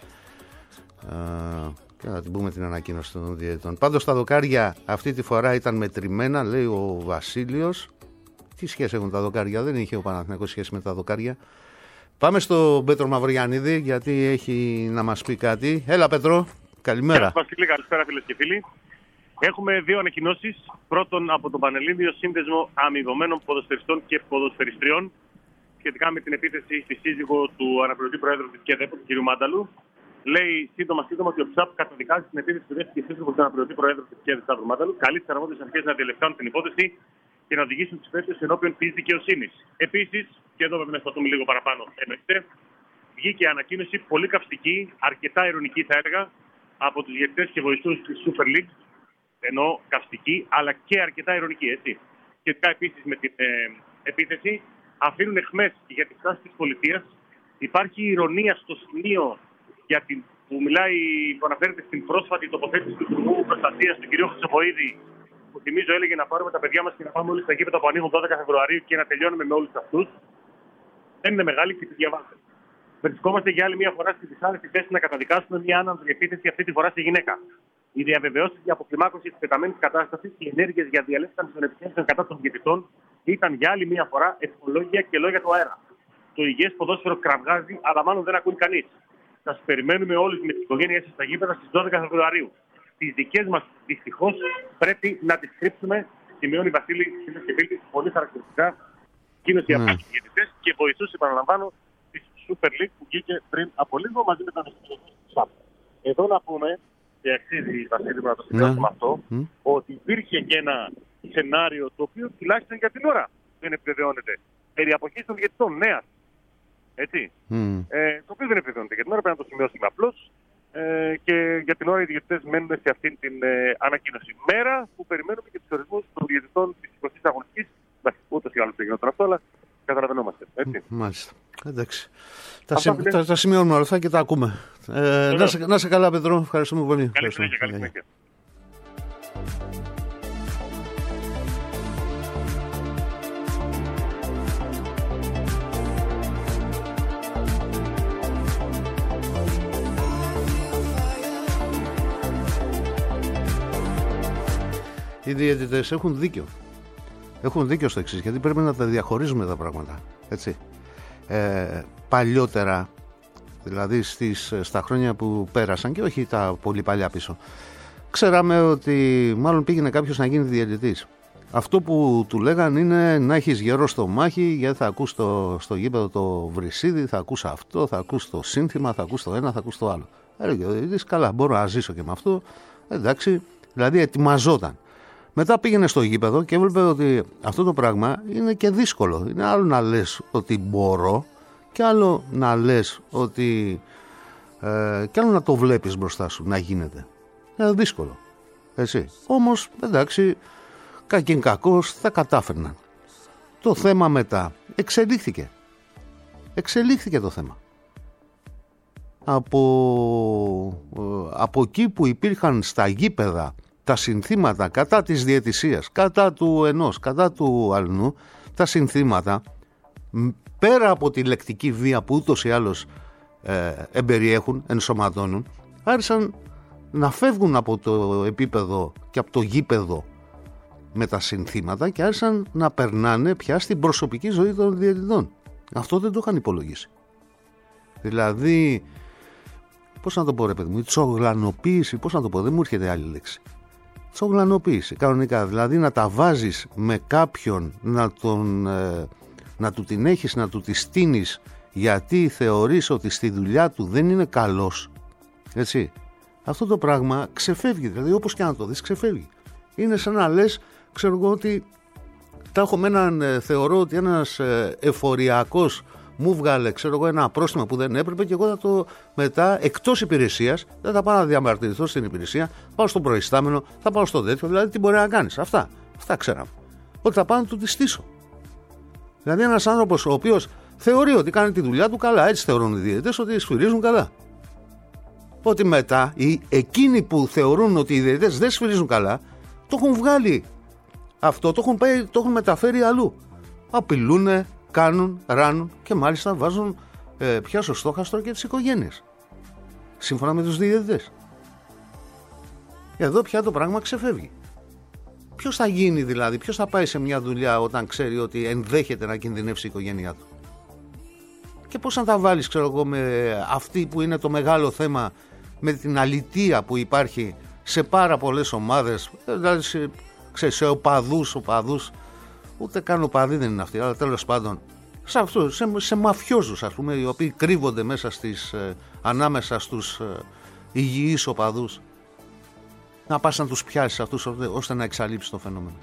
Και να την πούμε την ανακοίνωση των διαιτητών. Πάντως τα δοκάρια αυτή τη φορά ήταν μετρημένα, λέει ο Βασίλειος. Τι σχέση έχουν τα δοκάρια, δεν είχε ο Παναθηναϊκός σχέση με τα δοκάρια. Πάμε στον Πέτρο Μαυρογιαννίδη, γιατί έχει να μας πει κάτι. Έλα Πέτρο, καλημέρα. Βασίλη, καλησπέρα φίλες και φίλοι. Έχουμε δύο ανακοινώσεις. Πρώτον, από τον Πανελλήνιο Σύνδεσμο Αμοιβωμένων Ποδοσφαιριστών και Ποδοσφαιριστριών, σχετικά με την επίθεση στη σύζυγο του αναπληρωτή Προέδρου της ΚΕΔΕΠ, του κ. Μάνταλου. Λέει σύντομα ότι ο ΨΑΠ καταδικάζει την επίθεση που δέχτηκε η σύζυγο του αναπληρωτή Προέδρου της ΚΕΔΕΠ, του Μάνταλου. Καλεί τις αρμόδιες αρχές να διελευκάνουν την υπόθεση και να οδηγήσουν τις υπέτειες ενώπιον της δικαιοσύνης. Επίσης, και εδώ πρέπει να σταθούμε λίγο παραπάνω, εννοείται, βγήκε ανακοίνωση πολύ καυστική, αρκετά ειρωνική θα έλεγα, από τους διαιτητές και βοηθούς της Super League. Ενώ καυστική, αλλά και αρκετά ειρωνική, έτσι. Σχετικά επίσης με την επίθεση, αφήνουν αιχμές για τη στάση της πολιτείας. Υπάρχει ειρωνία στο σημείο που που αναφέρεται στην πρόσφατη τοποθέτηση του Υπουργού Προστασίας, του κ. Χρυσοποίδη, που θυμίζω έλεγε να πάρουμε τα παιδιά μας και να πάμε όλοι στα γήπεδα που ανοίγουν 12 Φεβρουαρίου και να τελειώνουμε με όλους αυτούς. Δεν είναι μεγάλη και τη διαβάζετε. Βρισκόμαστε για άλλη μια φορά στη δυσάρεστη θέση να καταδικάσουμε μια άνανδρη επίθεση, αυτή τη φορά σε γυναίκα. Οι διαβεβαιώσεις για αποκλιμάκωση της πεταμένης κατάστασης και οι ενέργειες για διαλέψανση των επιθέσεων κατά των διαιτητών ήταν για άλλη μια φορά ευχολόγια και λόγια του αέρα. Το υγιές ποδόσφαιρο κραυγάζει, αλλά μάλλον δεν ακούει κανείς. Σας περιμένουμε όλους με την οικογένειά σας στα γήπεδα στις 12 Φεβρουαρίου. Τις δικές μας δυστυχώς πρέπει να τις κρύψουμε. Σημειώνει Βασίλη, φίλες και φίλοι, πολύ χαρακτηριστικά. Εκείνος οι απάντηση διαιτητές και βοηθούς, επαναλαμβάνω, της Super League που βγήκε πριν από λίγο μαζί με τον ΣΑΠ. Εδώ να πούμε, και αξίζει Βασίλη να το σημειώσουμε αυτό, ότι υπήρχε και ένα σενάριο το οποίο τουλάχιστον για την ώρα δεν επιβεβαιώνεται. Περί αποχής των διαιτητών νέας. Έτσι. Το οποίο δεν επιβεβαιώνεται για την ώρα, πρέπει να το σημειώσουμε απλώς. Και για την ώρα οι διαιτητές μένουν σε αυτήν την ανακοίνωση. Μέρα που περιμένουμε και τους ορισμούς των διαιτητών της 20ης αγωνιστικής. Ούτως ή άλλως δεν γινόταν αυτό, αλλά καταλαβαίνόμαστε. Έτσι. Μάλιστα. Εντάξει. Τα σημειώνουμε όλα αυτά και τα ακούμε. Να σε καλά, Πέτρο. Ευχαριστούμε πολύ. Καλή συνέχεια. Οι διαιτητές έχουν δίκιο. Έχουν δίκιο στο εξής, γιατί πρέπει να τα διαχωρίζουμε τα πράγματα. Έτσι. Παλιότερα, δηλαδή στα χρόνια που πέρασαν και όχι τα πολύ παλιά πίσω, ξέραμε ότι μάλλον πήγαινε κάποιος να γίνει διαιτητής. Αυτό που του λέγαν είναι να έχεις γερό στο μάχη, γιατί θα ακούς στο γήπεδο το βρυσίδι, θα ακούς αυτό, θα ακούς το σύνθημα, θα ακούς το ένα, θα ακούς το άλλο. Έλεγε ο διαιτητής, καλά, μπορώ να ζήσω και με αυτό. Εντάξει, δηλαδή ετοιμαζόταν. Μετά πήγαινε στο γήπεδο και έβλεπε ότι αυτό το πράγμα είναι και δύσκολο. Είναι άλλο να λες ότι μπορώ και άλλο να λες ότι και άλλο να το βλέπεις μπροστά σου να γίνεται. Είναι δύσκολο. Έτσι. Όμως, εντάξει, κακήν κακός θα κατάφερναν. Το θέμα μετά εξελίχθηκε. Εξελίχθηκε το θέμα. Από εκεί που υπήρχαν στα γήπεδα τα συνθήματα κατά της διαιτησίας, κατά του ενός, κατά του αλλού, τα συνθήματα πέρα από τη λεκτική βία που ούτως ή άλλως εμπεριέχουν, ενσωματώνουν, άρχισαν να φεύγουν από το επίπεδο και από το γήπεδο με τα συνθήματα και άρχισαν να περνάνε πια στην προσωπική ζωή των διαιτητών. Αυτό δεν το είχαν υπολογίσει. Δηλαδή, πώς να το πω ρε παιδί μου, η τσογλανοποίηση, πώς να το πω, δεν μου έρχεται άλλη λέξη. Τσογλανοποίηση, κανονικά, δηλαδή να τα βάζεις με κάποιον, να του την έχεις, να του τη στείνεις γιατί θεωρείς ότι στη δουλειά του δεν είναι καλός, έτσι. Αυτό το πράγμα ξεφεύγει, δηλαδή όπως και να το δεις ξεφεύγει. Είναι σαν να λες, ξέρω εγώ ότι τα έχω με έναν, θεωρώ ότι ένας εφοριακός μου βγάλε, ξέρω εγώ, ένα πρόστιμο που δεν έπρεπε και εγώ θα το μετά εκτός υπηρεσίας, δεν θα πάω να διαμαρτυρηθώ στην υπηρεσία, θα πάω στον προϊστάμενο, θα πάω στο τέτοιο, δηλαδή τι μπορεί να κάνεις. Αυτά ξέραμε. Ότι θα πάω να του τη στήσω. Δηλαδή ένας άνθρωπος ο οποίος θεωρεί ότι κάνει τη δουλειά του καλά, έτσι θεωρούν οι διαιτητές, ότι σφυρίζουν καλά. Ότι μετά εκείνοι που θεωρούν ότι οι διαιτητές δεν σφυρίζουν καλά, το έχουν βγάλει αυτό, το έχουν μεταφέρει αλλού. απειλούν, κάνουν, ράνουν και μάλιστα βάζουν πια στο στόχαστρο και τις οικογένειες. Σύμφωνα με τους διαιτητές. Εδώ πια το πράγμα ξεφεύγει. Ποιος θα γίνει δηλαδή, ποιος θα πάει σε μια δουλειά όταν ξέρει ότι ενδέχεται να κινδυνεύσει η οικογένειά του? Και πώς θα τα βάλεις, ξέρω εγώ, με αυτή που είναι το μεγάλο θέμα, με την αλητεία που υπάρχει σε πάρα πολλές ομάδες, δηλαδή σε οπαδούς, ούτε καν οπαδοί δεν είναι αυτοί, αλλά τέλος πάντων σε μαφιόζους, ας πούμε, οι οποίοι κρύβονται μέσα ανάμεσα στους υγιείς οπαδούς, να πας να τους πιάσεις αυτούς ώστε να εξαλείψεις το φαινόμενο.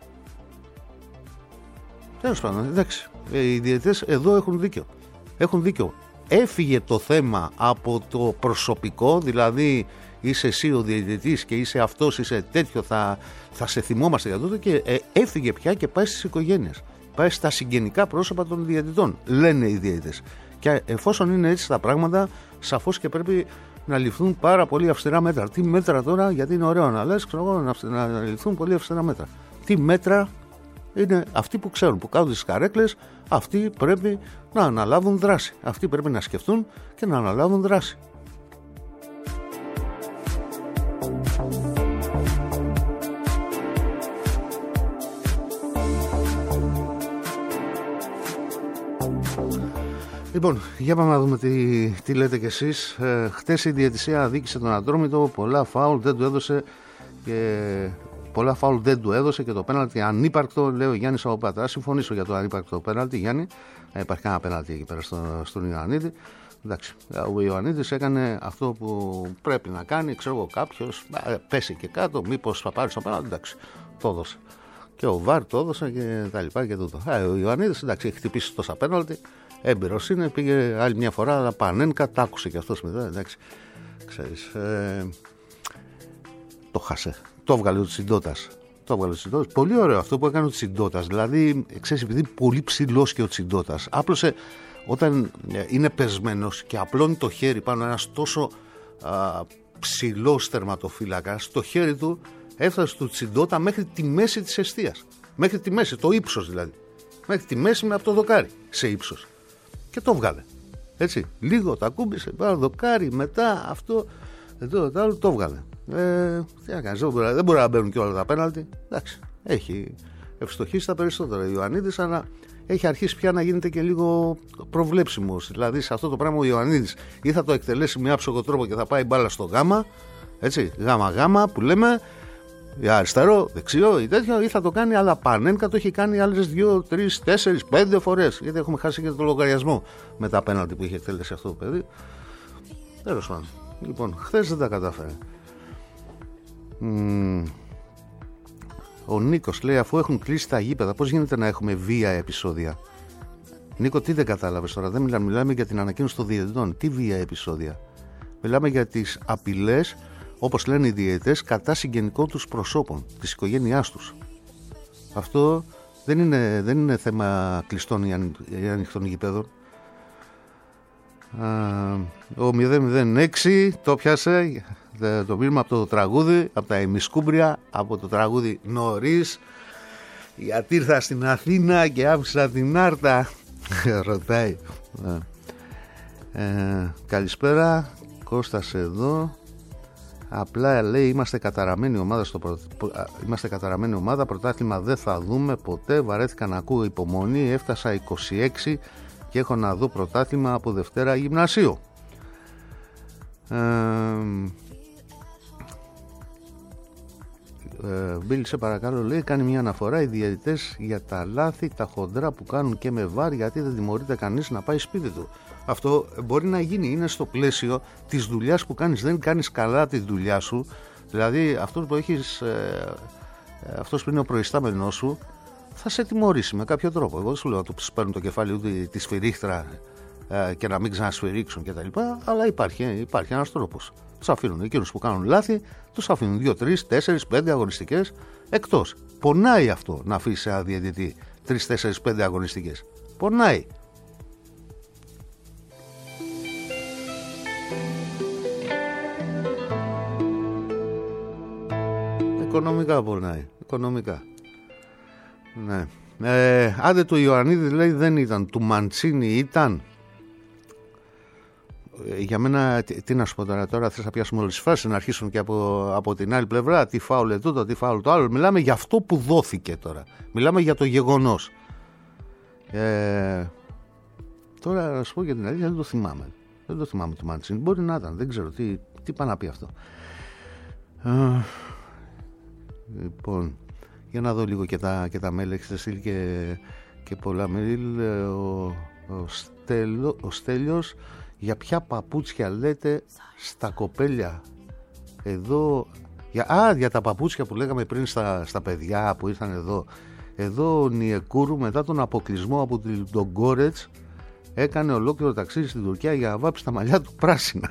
Τέλος πάντων, εντάξει, οι διαιτητές εδώ έχουν δίκιο. Έφυγε το θέμα από το προσωπικό, δηλαδή είσαι εσύ ο διαιτητής και είσαι αυτός, είσαι τέτοιο, θα σε θυμόμαστε για τούτο, και έφυγε πια και πάει στις οικογένειες. Πάει στα συγγενικά πρόσωπα των διαιτητών, λένε οι διαιτητές. Και εφόσον είναι έτσι τα πράγματα, σαφώς και πρέπει να ληφθούν πάρα πολύ αυστηρά μέτρα. Τι μέτρα τώρα, γιατί είναι ωραίο να λες, να ληφθούν πολύ αυστηρά μέτρα. Τι μέτρα? Είναι αυτοί που ξέρουν, που κάνουν τις καρέκλες, αυτοί πρέπει να αναλάβουν δράση. Αυτοί πρέπει να σκεφτούν και να αναλάβουν δράση. Λοιπόν, για πάμε να δούμε τι λέτε κι εσείς. Χτες η διαιτησία αδίκησε τον Ατρόμητο, πολλά φάουλ δεν του έδωσε και το πέναλτι ανύπαρκτο, λέει ο Γιάννης από Πάτρα. Συμφωνήσω για το ανύπαρκτο πέναλτι, Γιάννη. Υπάρχει κανένα πέναλτι εκεί πέρα στον Ιωαννίδη. Εντάξει, ο Ιωαννίδης έκανε αυτό που πρέπει να κάνει, ξέρω εγώ, κάποιος πέσει και κάτω, μήπως θα πάρει στο πέναλτι, εντάξει, το έδωσε. Και ο Βάρ το έδωσε και τα λοιπά και τούτο. Ο Ιωαννίδης, εντάξει, έχει χτυπήσει τόσα πέναλτι, έμπειρος είναι, πήγε άλλη μια φορά, αλλά Πανένκα τα άκουσε και αυτός μετά, εντάξει, ξέρεις, το χάσε. Το έβγαλε ο Τσιντότας. Πολύ ωραίο αυτό που έκανε ο Τσιντότας. Δηλαδή, ξέρεις, επειδή πολύ ψηλός και ο Τσιντότας, άπλωσε όταν είναι πεσμένος και απλώνει το χέρι πάνω ένας τόσο ψηλός τερματοφύλακας, το χέρι του έφτασε του Τσιντότα μέχρι τη μέση της εστίας. Μέχρι τη μέση, το ύψος δηλαδή. Μέχρι τη μέση με από το δοκάρι σε ύψος. Και το βγάλε. Έτσι, λίγο τα κούμπησε, πάνω δοκάρι, μετά αυτό, εδώ το άλλο, το βγάλε. Τι να κάνεις, δεν μπορεί να μπαίνουν και όλα τα πέναλτι. Εντάξει, έχει ευστοχίσει τα περισσότερα ο Ιωαννίδης, αλλά έχει αρχίσει πια να γίνεται και λίγο προβλέψιμος. Δηλαδή σε αυτό το πράγμα ο Ιωαννίδης ή θα το εκτελέσει με άψογο τρόπο και θα πάει μπάλα στο γάμα, έτσι, γάμα που λέμε, για αριστερό, δεξιό ή τέτοιο, ή θα το κάνει, αλλά Πανένκα το έχει κάνει άλλες 2, 3, 4, 5 φορές. Γιατί έχουμε χάσει και το λογαριασμό με τα πέναλτι που είχε εκτελέσει αυτό το παιδί. Τέλος πάντων. Λοιπόν, χθες δεν τα κατάφερε. Ο Νίκος λέει, αφού έχουν κλείσει τα γήπεδα, πώς γίνεται να έχουμε βία επεισόδια? Νίκο, τι δεν κατάλαβες τώρα? Δεν μιλάμε για την ανακοίνωση των διαιτητών. Τι βία επεισόδια? Μιλάμε για τις απειλές, όπως λένε οι διαιτητές, κατά συγγενικών τους προσώπων, της οικογένειάς τους. Αυτό δεν είναι θέμα κλειστών ή ανοιχτών γηπέδων. Ο 006 το πιάσε το μήνυμα από το τραγούδι, από τα ημισκούμπρια, από το τραγούδι Νωρίς, γιατί ήρθα στην Αθήνα και άφησα την Άρτα. Ρωτάει. Καλησπέρα, Κώστας εδώ. Απλά λέει είμαστε καταραμένη ομάδα, πρωτάθλημα δεν θα δούμε ποτέ, βαρέθηκα να ακούω υπομονή, έφτασα 26 και έχω να δω πρωτάθλημα από Δευτέρα γυμνασίου. Μπίλ, σε παρακαλώ, λέει, κάνει μια αναφορά οι διαιτητές για τα λάθη, τα χοντρά που κάνουν και με βάρ, γιατί δεν τιμωρείται κανείς να πάει σπίτι του. Αυτό μπορεί να γίνει, είναι στο πλαίσιο της δουλειάς που κάνεις. Δεν κάνεις καλά τη δουλειά σου, δηλαδή αυτός που έχεις, αυτός που είναι ο προϊστάμενός σου, θα σε τιμωρήσει με κάποιο τρόπο. Εγώ δεν σου λέω να του παίρνουν το κεφάλι ούτε τη σφυρίχτρα και να μην ξανασφυρίξουν κτλ. Αλλά υπάρχει ένας τρόπος. Τους αφήνουν εκείνους που κάνουν λάθη, τους αφήνουν 2, 3, 4, 5 αγωνιστικές εκτός. Πονάει αυτό να αφήσει ένα διαιτητή 3, 4, 5 αγωνιστικές. Πονάει. Οικονομικά πονάει. Οικονομικά. Ναι. Άντε του Ιωαννίδη λέει δεν ήταν, του Μαντσίνη ήταν. Για μένα, τι να σου πω τώρα θες να πιάσουμε όλες τις φάσεις, να αρχίσουν και από την άλλη πλευρά, τι φάουλε τούτο, τι φάουλε το άλλο. Μιλάμε για αυτό που δόθηκε τώρα. Μιλάμε για το γεγονός. Τώρα να σου πω για την αλήθεια, δεν το θυμάμαι. Δεν το θυμάμαι του Μαντσίνη. Μπορεί να ήταν, δεν ξέρω τι πάει να πει αυτό. Λοιπόν, για να δω λίγο και τα mail. Έχετε στείλει και πολλά mail. Ο Στέλιος, για ποια παπούτσια λέτε στα κοπέλια εδώ? Για τα παπούτσια που λέγαμε πριν στα παιδιά που ήρθαν εδώ. Εδώ ο Νιεκούρου μετά τον αποκλεισμό από τον Γκόρετς έκανε ολόκληρο ταξίδι στην Τουρκία για να βάψει τα μαλλιά του πράσινα.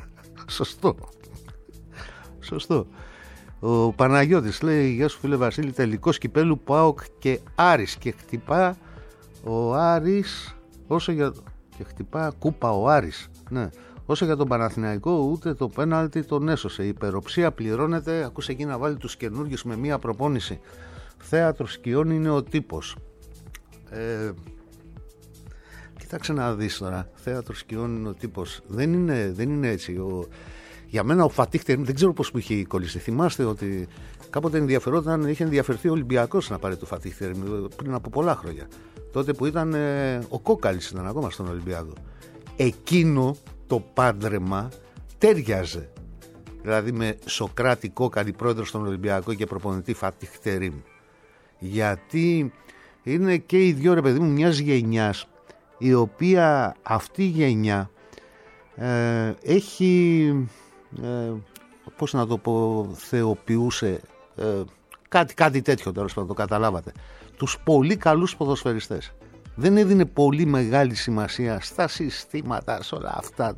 Σωστό. Ο Παναγιώτης λέει, γεια σου φίλε Βασίλη, τελικός κυπέλου ΠΑΟΚ και Άρης, και χτυπά ο Άρης και χτυπά κούπα ο Άρης. Ναι. Όσο για τον Παναθηναϊκό, ούτε το πέναλτι τον έσωσε. Η υπεροψία πληρώνεται. Ακούσε εκεί να βάλει τους καινούργιους με μία προπόνηση. Θέατρο σκιών είναι ο τύπος. Κοίταξε να δεις τώρα. Θέατρο σκιών είναι ο τύπος. Δεν είναι έτσι. Για μένα ο Φατίχτερ, δεν ξέρω πώς που είχε κολλήσει. Θυμάστε ότι κάποτε είχε ενδιαφερθεί ο Ολυμπιακός να πάρει το Φατίχτερ πριν από πολλά χρόνια. Τότε που ήταν ο Κόκαλης, ήταν ακόμα στον Ολυμπιακό. Εκείνο το πάντρεμα τέριαζε. Δηλαδή με Σοκράτη Κόκαλη πρόεδρο στον Ολυμπιακό και προπονητή Φατίχτερ. Γιατί είναι και οι δυο, ρε παιδί μου, μιας γενιάς, η οποία αυτή η γενιά έχει, πώς να το πω, θεοποιούσε κάτι τέτοιο, τέλος πάντων, το καταλάβατε, τους πολύ καλούς ποδοσφαιριστές. Δεν έδινε πολύ μεγάλη σημασία στα συστήματα, σε όλα αυτά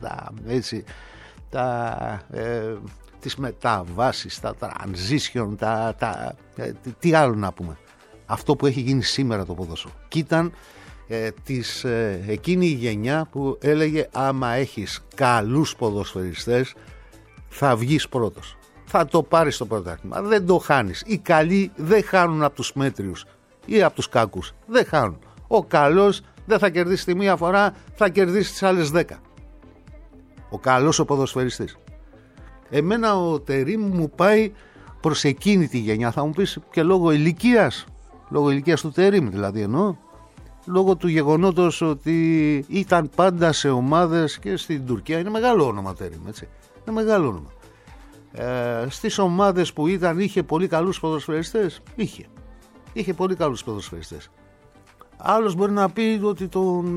τις μεταβάσεις, τα transition, τι άλλο να πούμε. Αυτό που έχει γίνει σήμερα το ποδόσφαιρο. Και ήταν εκείνη η γενιά που έλεγε άμα έχεις καλούς ποδοσφαιριστές θα βγεις πρώτος. Θα το πάρεις το πρωτάθλημα. Δεν το χάνεις. Οι καλοί δεν χάνουν από τους μέτριους ή από τους κακούς. Δεν χάνουν. Ο καλός δεν θα κερδίσει τη μία φορά, θα κερδίσει τις άλλες 10. Ο καλός ο ποδοσφαιριστής. Εμένα ο Τερίμ μου πάει προς εκείνη τη γενιά. Θα μου πεις και λόγω ηλικίας. Λόγω ηλικίας του Τερίμ δηλαδή εννοώ. Λόγω του γεγονότος ότι ήταν πάντα σε ομάδες και στην Τουρκία. Είναι μεγάλο όνομα Τερίμ, έτσι. Είναι μεγάλο όνομα. Στις ομάδες που είχε πολύ καλούς ποδοσφαιριστές. Είχε πολύ καλούς ποδοσφαιριστές. Άλλος μπορεί να πει ότι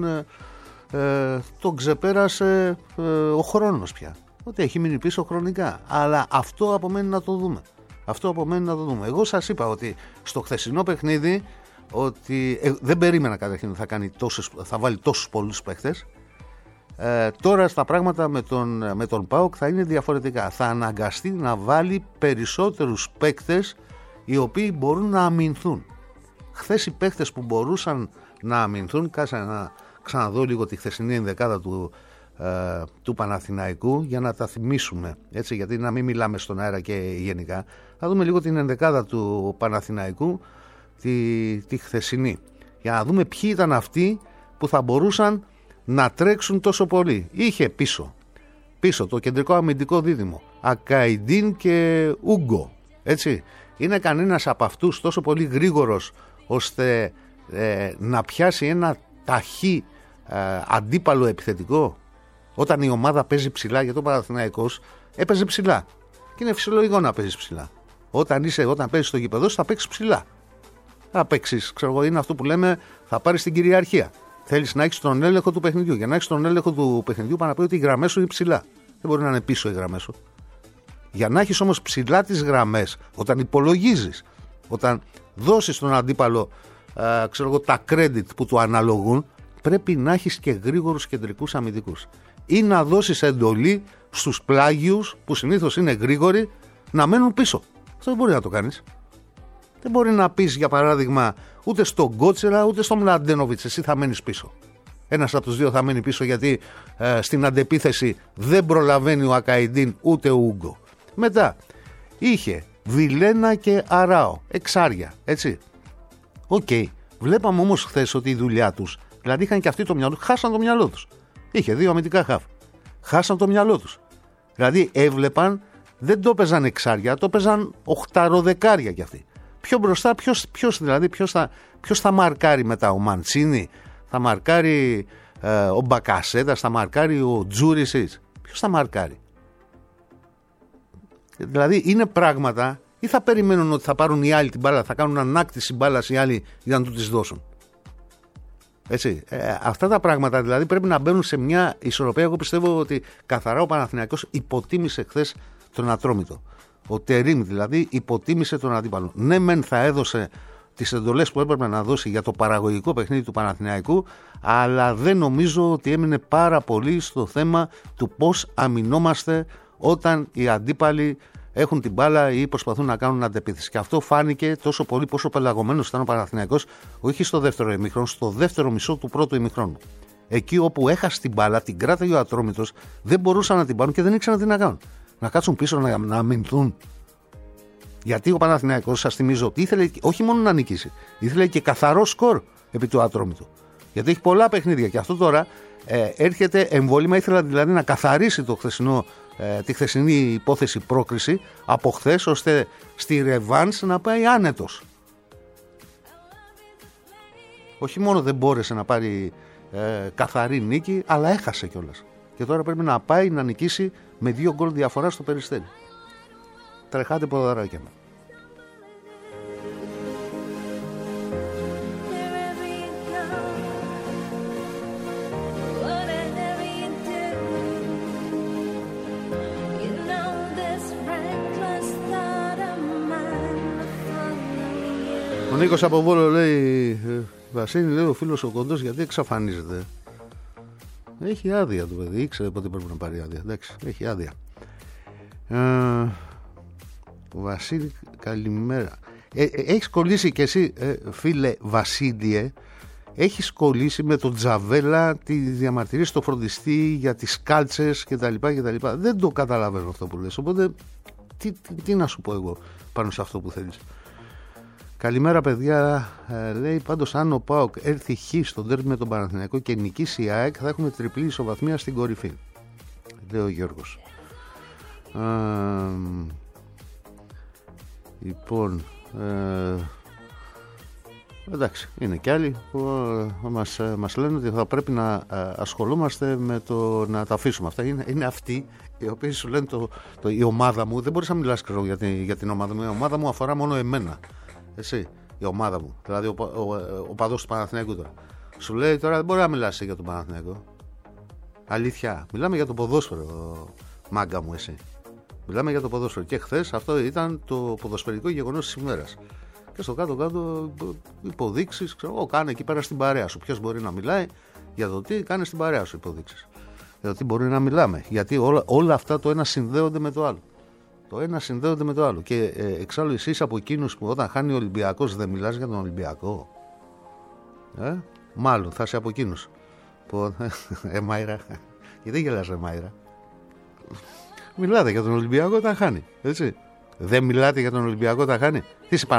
τον ξεπέρασε ο χρόνος πια. Ότι έχει μείνει πίσω χρονικά. Αλλά αυτό απομένει να το δούμε. Εγώ σας είπα ότι στο χθεσινό παιχνίδι ότι δεν περίμενα καταρχήν θα βάλει τόσους πολλούς παίχτες. Τώρα στα πράγματα με τον ΠΑΟΚ θα είναι διαφορετικά. Θα αναγκαστεί να βάλει περισσότερους παίχτες οι οποίοι μπορούν να αμυνθούν. Χθες οι παίχτες που μπορούσαν να αμυνθούν, κάτσα να ξαναδώ λίγο τη χθεσινή ενδεκάδα του Παναθηναϊκού για να τα θυμίσουμε, έτσι, γιατί να μην μιλάμε στον αέρα και γενικά. Θα δούμε λίγο την ενδεκάδα του Παναθηναϊκού τη χθεσινή, για να δούμε ποιοι ήταν αυτοί που θα μπορούσαν να τρέξουν τόσο πολύ. Είχε πίσω το κεντρικό αμυντικό δίδυμο Ακαϊντίν και Ούγκο, έτσι. Είναι κανένας από αυτούς τόσο πολύ γρήγορος ώστε να πιάσει ένα ταχύ αντίπαλο επιθετικό όταν η ομάδα παίζει ψηλά? Γιατί ο Παναθηναϊκός έπαιζε ψηλά και είναι φυσιολογικό να παίζεις ψηλά. Όταν παίζεις στο γήπεδο θα παίξεις ψηλά. Θα παίξεις, είναι αυτό που λέμε, θα πάρεις την κυριαρχία. Θέλεις να έχεις τον έλεγχο του παιχνιδιού. Για να έχεις τον έλεγχο του παιχνιδιού, πάνω να πει ότι οι γραμμές σου είναι ψηλά. Δεν μπορεί να είναι πίσω οι γραμμές σου. Για να έχεις όμως ψηλά τις γραμμές, όταν υπολογίζεις, όταν δώσεις τον αντίπαλο τα credit που του αναλογούν, πρέπει να έχεις και γρήγορους κεντρικούς αμυντικούς. Ή να δώσεις εντολή στους πλάγιους, που συνήθως είναι γρήγοροι, να μένουν πίσω. Αυτό δεν μπορεί να το κάνεις. Δεν μπορεί να πεις, για παράδειγμα, ούτε στον Κότσερα ούτε στον Μλαντένοβιτς εσύ θα μένεις πίσω. Ένας από τους δύο θα μένει πίσω γιατί στην αντεπίθεση δεν προλαβαίνει ο Ακαϊντίν ούτε ο Ούγκο. Μετά είχε Βιλένα και Αράο, εξάρια, έτσι. Οκ. Βλέπαμε όμως χθες ότι η δουλειά τους, δηλαδή είχαν και αυτοί το μυαλό, χάσαν το μυαλό τους. Είχε 2 αμυντικά χαφ. Χάσαν το μυαλό τους. Δηλαδή έβλεπαν, δεν το παίζαν εξάρια, το παίζαν οχταροδεκάρια κι αυτοί. Πιο μπροστά, ποιος θα μαρκάρει μετά, ο Μαντσίνη, θα μαρκάρει ο Μπακασέτας, θα μαρκάρει ο Τζούρισιτς. Ποιος θα μαρκάρει? Δηλαδή είναι πράγματα, ή θα περιμένουν ότι θα πάρουν οι άλλοι την μπάλα, θα κάνουν ανάκτηση μπάλας οι άλλοι για να του τις δώσουν. Έτσι, αυτά τα πράγματα δηλαδή πρέπει να μπαίνουν σε μια ισορροπία. Εγώ πιστεύω ότι καθαρά ο Παναθηναϊκός υποτίμησε χθες τον Ατρόμητο. Ο Τερίμ δηλαδή υποτίμησε τον αντίπαλο. Ναι, μεν θα έδωσε τις εντολές που έπρεπε να δώσει για το παραγωγικό παιχνίδι του Παναθηναϊκού, αλλά δεν νομίζω ότι έμεινε πάρα πολύ στο θέμα του πώς αμυνόμαστε όταν οι αντίπαλοι έχουν την μπάλα ή προσπαθούν να κάνουν αντεπίθεση. Και αυτό φάνηκε τόσο πολύ πόσο πελαγωμένος ήταν ο Παναθηναϊκός, όχι στο δεύτερο ημίχρονο, στο δεύτερο μισό του πρώτου ημίχρονου. Εκεί όπου έχασε την μπάλα, την κράταγε ο Ατρόμητος, δεν μπορούσαν να την πάρουν και δεν ήξεραν τι να κάνουν. Να κάτσουν πίσω να αμυνθούν. Γιατί ο Παναθηναϊκός, σας θυμίζω, ότι ήθελε όχι μόνο να νικήσει, ήθελε και καθαρό σκορ επί του Ατρόμητου. Γιατί έχει πολλά παιχνίδια και αυτό τώρα έρχεται εμβόλυμα. Ήθελα δηλαδή να καθαρίσει τη χθεσινή υπόθεση πρόκριση από χθες, ώστε στη ρεβάνς να πάει άνετος. Όχι μόνο δεν μπόρεσε να πάρει καθαρή νίκη, αλλά έχασε κιόλας. Και τώρα πρέπει να πάει να νικήσει με 2 γκολ διαφορά στο Περιστέρι. Τρεχάτε ποδαράκια μου. Ο Νίκος από Βόλο λέει, Βασίλη, λέει ο φίλος ο Κοντός, γιατί εξαφανίζεται? Έχει άδεια το παιδί, ήξερε πότε πρέπει να πάρει άδεια. Εντάξει, έχει άδεια. Βασίλη, καλημέρα. Έχεις κολλήσει κι εσύ, φίλε Βασίλειε, έχεις κολλήσει με τον Τζαβέλα τη διαμαρτυρία στο φροντιστή για τις κάλτσες κτλ. Δεν το καταλαβαίνω αυτό που λες, οπότε τι να σου πω εγώ πάνω σε αυτό που θέλεις. Καλημέρα παιδιά, λέει πάντως αν ο ΠΑΟΚ έρθει χ στο ντέρμπι με τον Παναθηναϊκό και νικήσει η ΑΕΚ, θα έχουμε τριπλή ισοβαθμία στην κορυφή, λέει ο Γιώργος. Λοιπόν, εντάξει, είναι κι άλλοι που μας λένε ότι θα πρέπει να ασχολούμαστε με το να τα αφήσουμε αυτά. Είναι αυτοί οι οποίοι σου λένε η ομάδα μου, δεν μπορείς να μιλάς για την ομάδα μου, η ομάδα μου αφορά μόνο εμένα. Εσύ, η ομάδα μου, δηλαδή ο παδός του Παναθηναϊκού τώρα. Σου λέει τώρα δεν μπορεί να μιλάς για τον Παναθηναϊκό. Αλήθεια, μιλάμε για το ποδόσφαιρο, μάγκα μου εσύ. Μιλάμε για το ποδόσφαιρο. Και χθες αυτό ήταν το ποδοσφαιρικό γεγονός της ημέρας. Και στο κάτω-κάτω υποδείξεις, ξέρω, κάνε εκεί πέρα στην παρέα σου. Ποιος μπορεί να μιλάει για το τι, κάνε στην παρέα σου υποδείξεις. Για το τι μπορεί να μιλάμε. Γιατί όλα αυτά το ένα συνδέονται με το άλλο. Το ένα συνδέονται με το άλλο. Και εξάλλου εσείς από εκείνους που όταν χάνει ο Ολυμπιακός δεν μιλάς για τον Ολυμπιακό. Μάλλον θα είσαι από εκείνους. Μάιρα. Γιατί γελάς Μάιρα? Μιλάτε για τον Ολυμπιακό όταν χάνει. Έτσι. Δεν μιλάτε για τον Ολυμπιακό όταν χάνει. Τι είσαι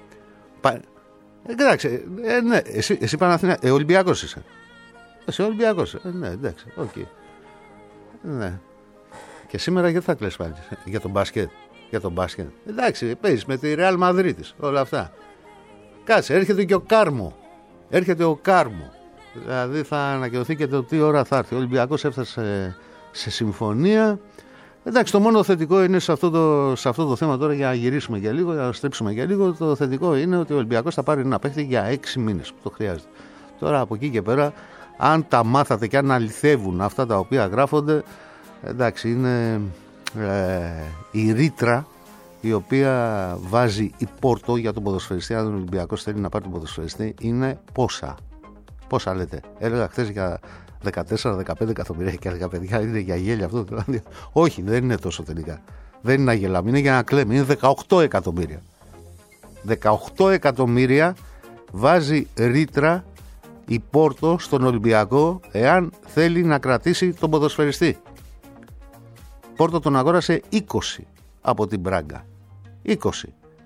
εντάξει. Ναι, εσύ Παναθηναϊκός. Ολυμπιακός είσαι. Εσύ Ολυμπιακός. Ναι, εντάξει. Okay. Ναι. Και σήμερα γιατί θα κλαις πάλι? Για τον μπάσκετ. Για τον μπάσκετ. Εντάξει, παίζεις με τη Ρεάλ Μαδρίτης. Όλα αυτά. Κάτσε, έρχεται και ο Κάρμο. Έρχεται ο Κάρμο. Δηλαδή θα ανακοινωθεί και το τι ώρα θα έρθει. Ο Ολυμπιακός έφτασε σε συμφωνία. Εντάξει, το μόνο θετικό είναι σε αυτό το θέμα τώρα, για να γυρίσουμε για λίγο, για να στρίψουμε για λίγο. Το θετικό είναι ότι ο Ολυμπιακός θα πάρει ένα παίχτη για 6 μήνες που το χρειάζεται. Τώρα από εκεί και πέρα, αν τα μάθατε και αν αληθεύουν αυτά τα οποία γράφονται, εντάξει, είναι η ρήτρα η οποία βάζει η Πόρτο για τον ποδοσφαιριστή. Αν ο Ολυμπιακός θέλει να πάρει τον ποδοσφαιριστή, είναι πόσα λέτε? Έλεγα χθες για 14-15 εκατομμύρια και έλεγα παιδιά είναι για γέλια αυτό. Όχι, δεν είναι τόσο τελικά. Δεν είναι να γελάμε, είναι για να κλαίμε. Είναι 18 εκατομμύρια. 18 εκατομμύρια βάζει ρήτρα η Πόρτο στον Ολυμπιακό εάν θέλει να κρατήσει τον ποδοσφαιριστή. Πόρτο τον αγόρασε 20 από την Μπράγκα. 20.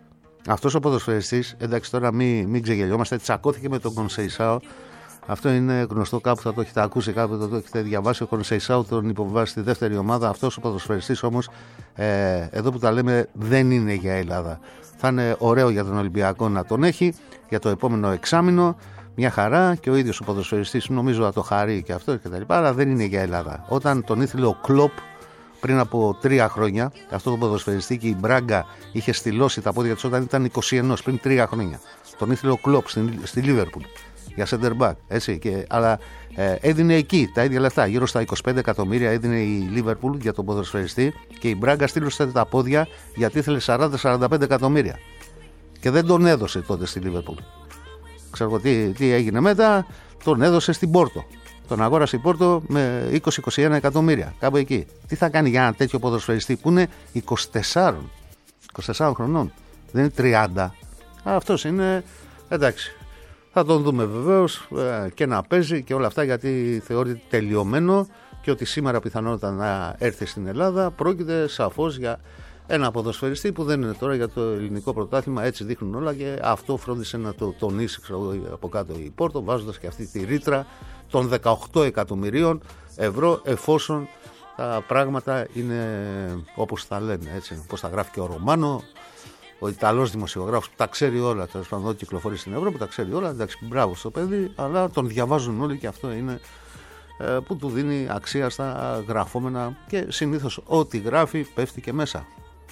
αυτός ο ποδοσφαιριστής, εντάξει τώρα μην ξεγελιόμαστε, τσακώθηκε με τον Κονσεϊσάο. Αυτό είναι γνωστό, κάπου θα το έχετε ακούσει, κάπου θα το έχετε διαβάσει. Ο Κονσεϊσάο τον υποβάζει στη δεύτερη ομάδα. Αυτός ο ποδοσφαιριστής όμως, εδώ που τα λέμε, δεν είναι για Ελλάδα. Θα είναι ωραίο για τον Ολυμπιακό να τον έχει για το επόμενο εξάμηνο. Μια χαρά, και ο ίδιος ο ποδοσφαιριστής νομίζω θα το χαρεί και αυτό κτλ. Αλλά δεν είναι για Ελλάδα. Όταν τον ήθελε ο Κλοπ πριν από 3 χρόνια, αυτό το ποδοσφαιριστή, και η Μπράγκα είχε στυλώσει τα πόδια της όταν ήταν 21, πριν 3 χρόνια. Τον ήθελε ο Κλοπ στη Λίβερπουλ για center back, έτσι, αλλά έδινε εκεί τα ίδια λεφτά, γύρω στα 25 εκατομμύρια έδινε η Λίβερπουλ για τον ποδοσφαιριστή, και η Μπράγκα στήλωσε τα πόδια γιατί ήθελε 40-45 εκατομμύρια και δεν τον έδωσε τότε στη Λίβερπουλ. Ξέρω τι έγινε μετά, τον έδωσε στην Πόρτο. Τον αγόρασε η Πόρτο με 20-21 εκατομμύρια, κάπου εκεί. Τι θα κάνει για ένα τέτοιο ποδοσφαιριστή που είναι 24 χρονών, δεν είναι 30. Αυτός είναι, εντάξει. Θα τον δούμε βεβαίως και να παίζει και όλα αυτά, γιατί θεωρείται τελειωμένο, και ότι σήμερα πιθανότατα να έρθει στην Ελλάδα. Πρόκειται σαφώς για ένα ποδοσφαιριστή που δεν είναι τώρα για το ελληνικό πρωτάθλημα, έτσι δείχνουν όλα, και αυτό φρόντισε να το τονίσει από κάτω η Πόρτο, βάζοντας και αυτή τη ρήτρα των 18 εκατομμυρίων ευρώ, εφόσον τα πράγματα είναι όπως τα λένε, έτσι, όπως τα γράφει και ο Ρωμάνο, ο Ιταλός δημοσιογράφος που τα ξέρει όλα, τέλος πάντων, ό,τι κυκλοφορεί στην Ευρώπη, τα ξέρει όλα. Εντάξει, μπράβο στο παιδί, αλλά τον διαβάζουν όλοι, και αυτό είναι που του δίνει αξία στα γραφόμενα, και συνήθως ό,τι γράφει πέφτει και μέσα.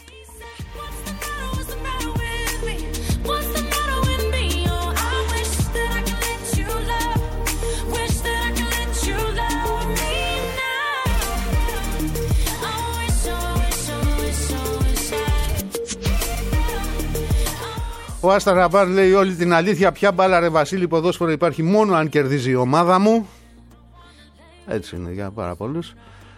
Ο Άστα Ραμπάρ λέει όλη την αλήθεια. Ποια μπάλα, ρε Βασίλη, ποδόσφαιρο υπάρχει μόνο αν κερδίζει η ομάδα μου. Έτσι είναι για πάρα πολλούς.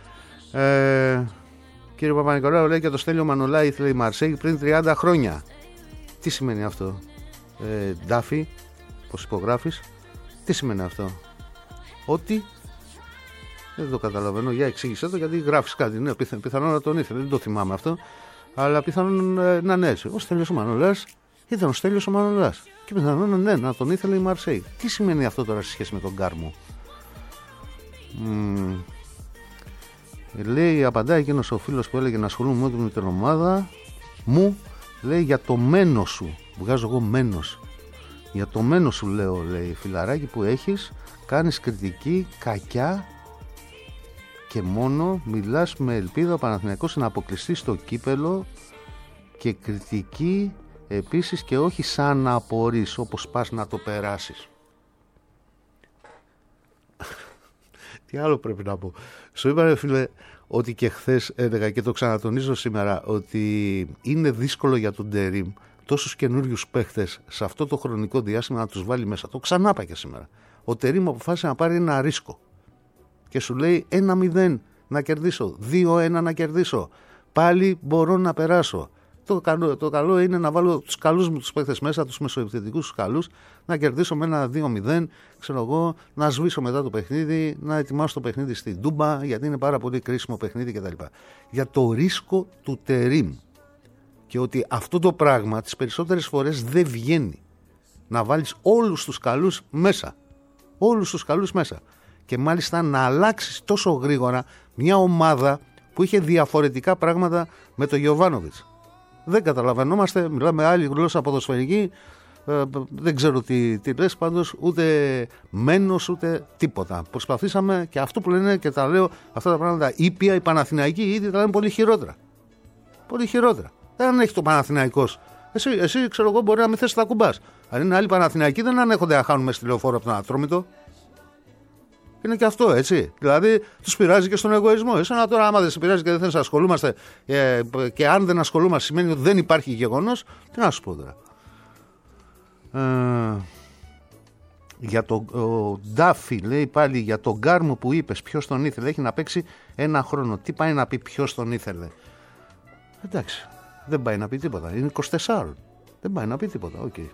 Κύριε Παπα-Νικολάου λέει, και το Στέλιο Μανολά ήθελε η Μαρσέη πριν 30 χρόνια. Τι σημαίνει αυτό, Ντάφη, πως υπογράφεις? Τι σημαίνει αυτό? Ότι δεν το καταλαβαίνω, για εξήγησέ το, γιατί γράφεις κάτι. Ναι, πιθανόν να τον ήθελε, δεν το θυμάμαι αυτό, αλλά πιθανόν να είναι έτσι. Ο Στέλιος ο Μανολάς ήταν ο Στέλιος ο Μανολάς, και πιθανόν ναι, να τον ήθελε η Μαρσέη. Τι σημαίνει αυτό τώρα σε σχέση με τον Κάρμο? Λέει, απαντάει εκείνος ο φίλος που έλεγε να ασχολούμαι μόνο με την ομάδα μου, λέει, για το μένος σου. Βγάζω εγώ μένος. Για το μένος σου λέω, λέει, φιλαράκι που έχεις, κάνεις κριτική κακιά και μόνο μιλάς με ελπίδα ο Παναθηναϊκός να αποκλειστεί στο κύπελο, και κριτική επίσης, και όχι σαν να απορείς όπως πας να το περάσεις. Τι άλλο πρέπει να πω? Σου είπα, ρε φίλε, ότι και χθες έλεγα και το ξανατονίζω σήμερα, ότι είναι δύσκολο για τον Τερίμ τόσους καινούριους παίχτες σε αυτό το χρονικό διάστημα να τους βάλει μέσα. Το ξανάπα και σήμερα. Ο Τερίμ αποφάσισε να πάρει ένα ρίσκο και σου λέει 1-0 να κερδίσω, 2-1 να κερδίσω, πάλι μπορώ να περάσω. Το καλό είναι να βάλω τους καλούς μου τους παίχτες μέσα, τους μεσοεπιθετικούς τους καλούς, να κερδίσω με ένα 2-0, ξέρω εγώ, να σβήσω μετά το παιχνίδι, να ετοιμάσω το παιχνίδι στην Τούμπα, γιατί είναι πάρα πολύ κρίσιμο παιχνίδι κτλ. Για το ρίσκο του Τερίμ. Και ότι αυτό το πράγμα τις περισσότερες φορές δεν βγαίνει. Να βάλεις όλους τους καλούς μέσα. Όλους τους καλούς μέσα. Και μάλιστα να αλλάξεις τόσο γρήγορα μια ομάδα που είχε διαφορετικά πράγματα με τον Γιοβάνοβιτς. Δεν καταλαβαίνόμαστε, μιλάμε άλλη γλώσσα ποδοσφαιρική, δεν ξέρω τι λες, πάντως ούτε μένος ούτε τίποτα. Προσπαθήσαμε, και αυτό που λένε και τα λέω αυτά τα πράγματα ήπια, οι Παναθηναϊκοί ήδη τα λένε πολύ χειρότερα. Πολύ χειρότερα. Δεν έχει το Παναθηναϊκός. Εσύ ξέρω εγώ μπορεί να μην θες τα κουμπάς. Αν είναι άλλοι Παναθηναϊκοί δεν ανέχονται να χάνουν μέσα στη λεωφόρο από τον Ατρόμητο. Είναι και αυτό, έτσι. Δηλαδή, τους πειράζει και στον εγωισμό. Εσένα τώρα, άμα δεν σε πειράζει και δεν θέλεις να ασχολούμαστε, και αν δεν ασχολούμαστε σημαίνει ότι δεν υπάρχει γεγονός, τι να σου πω τώρα. Για τον Ντάφι, λέει πάλι, για τον Γκάρμο που είπες, ποιος τον ήθελε. Έχει να παίξει 1 χρόνο. Τι πάει να πει ποιος τον ήθελε? Εντάξει, δεν πάει να πει τίποτα. Είναι 24. Δεν πάει να πει τίποτα. Okay.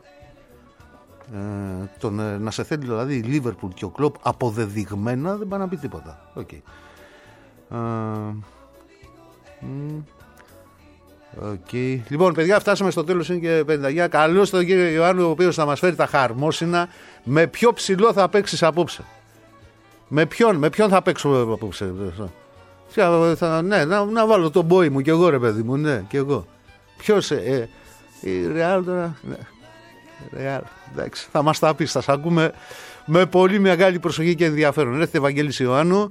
Να σε θέλει δηλαδή η Λίβερπουλ και ο Κλοπ αποδεδειγμένα δεν πάει να πει τίποτα. Okay. Okay. Λοιπόν, παιδιά, φτάσαμε στο τέλος, είναι και 59. Καλώς τον κύριο Ιωάννου, ο οποίος θα μας φέρει τα χαρμόσυνα. Με ποιο ψηλό θα παίξεις απόψε? Με ποιον θα παίξω απόψε? Ναι, να βάλω τον μπόι μου κι εγώ, ρε παιδί μου, ναι, κι εγώ. Ποιος, η Ρεάλ τώρα, ναι. Ρεάλ, εντάξει, θα μας τα πεις, θα σας ακούμε με πολύ μεγάλη προσοχή και ενδιαφέρον. Έρχεται Ευαγγέλης Ιωάννου.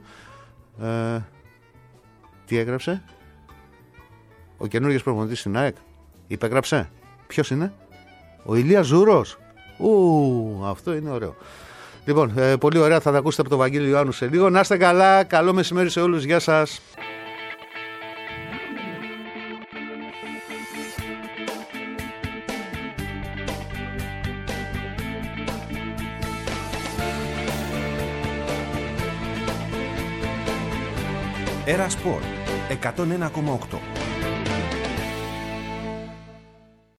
Τι έγραψε? Ο καινούργιος προπονητής στην ΑΕΚ. Υπέγραψε. Ποιος είναι? Ο Ηλίας Ζουρός. Αυτό είναι ωραίο. Λοιπόν, πολύ ωραία, θα τα ακούσετε από τον Ευαγγέλη Ιωάννου σε λίγο. Να είστε καλά, καλό μεσημέρι σε όλους, γεια σας. Era Sport 101,8.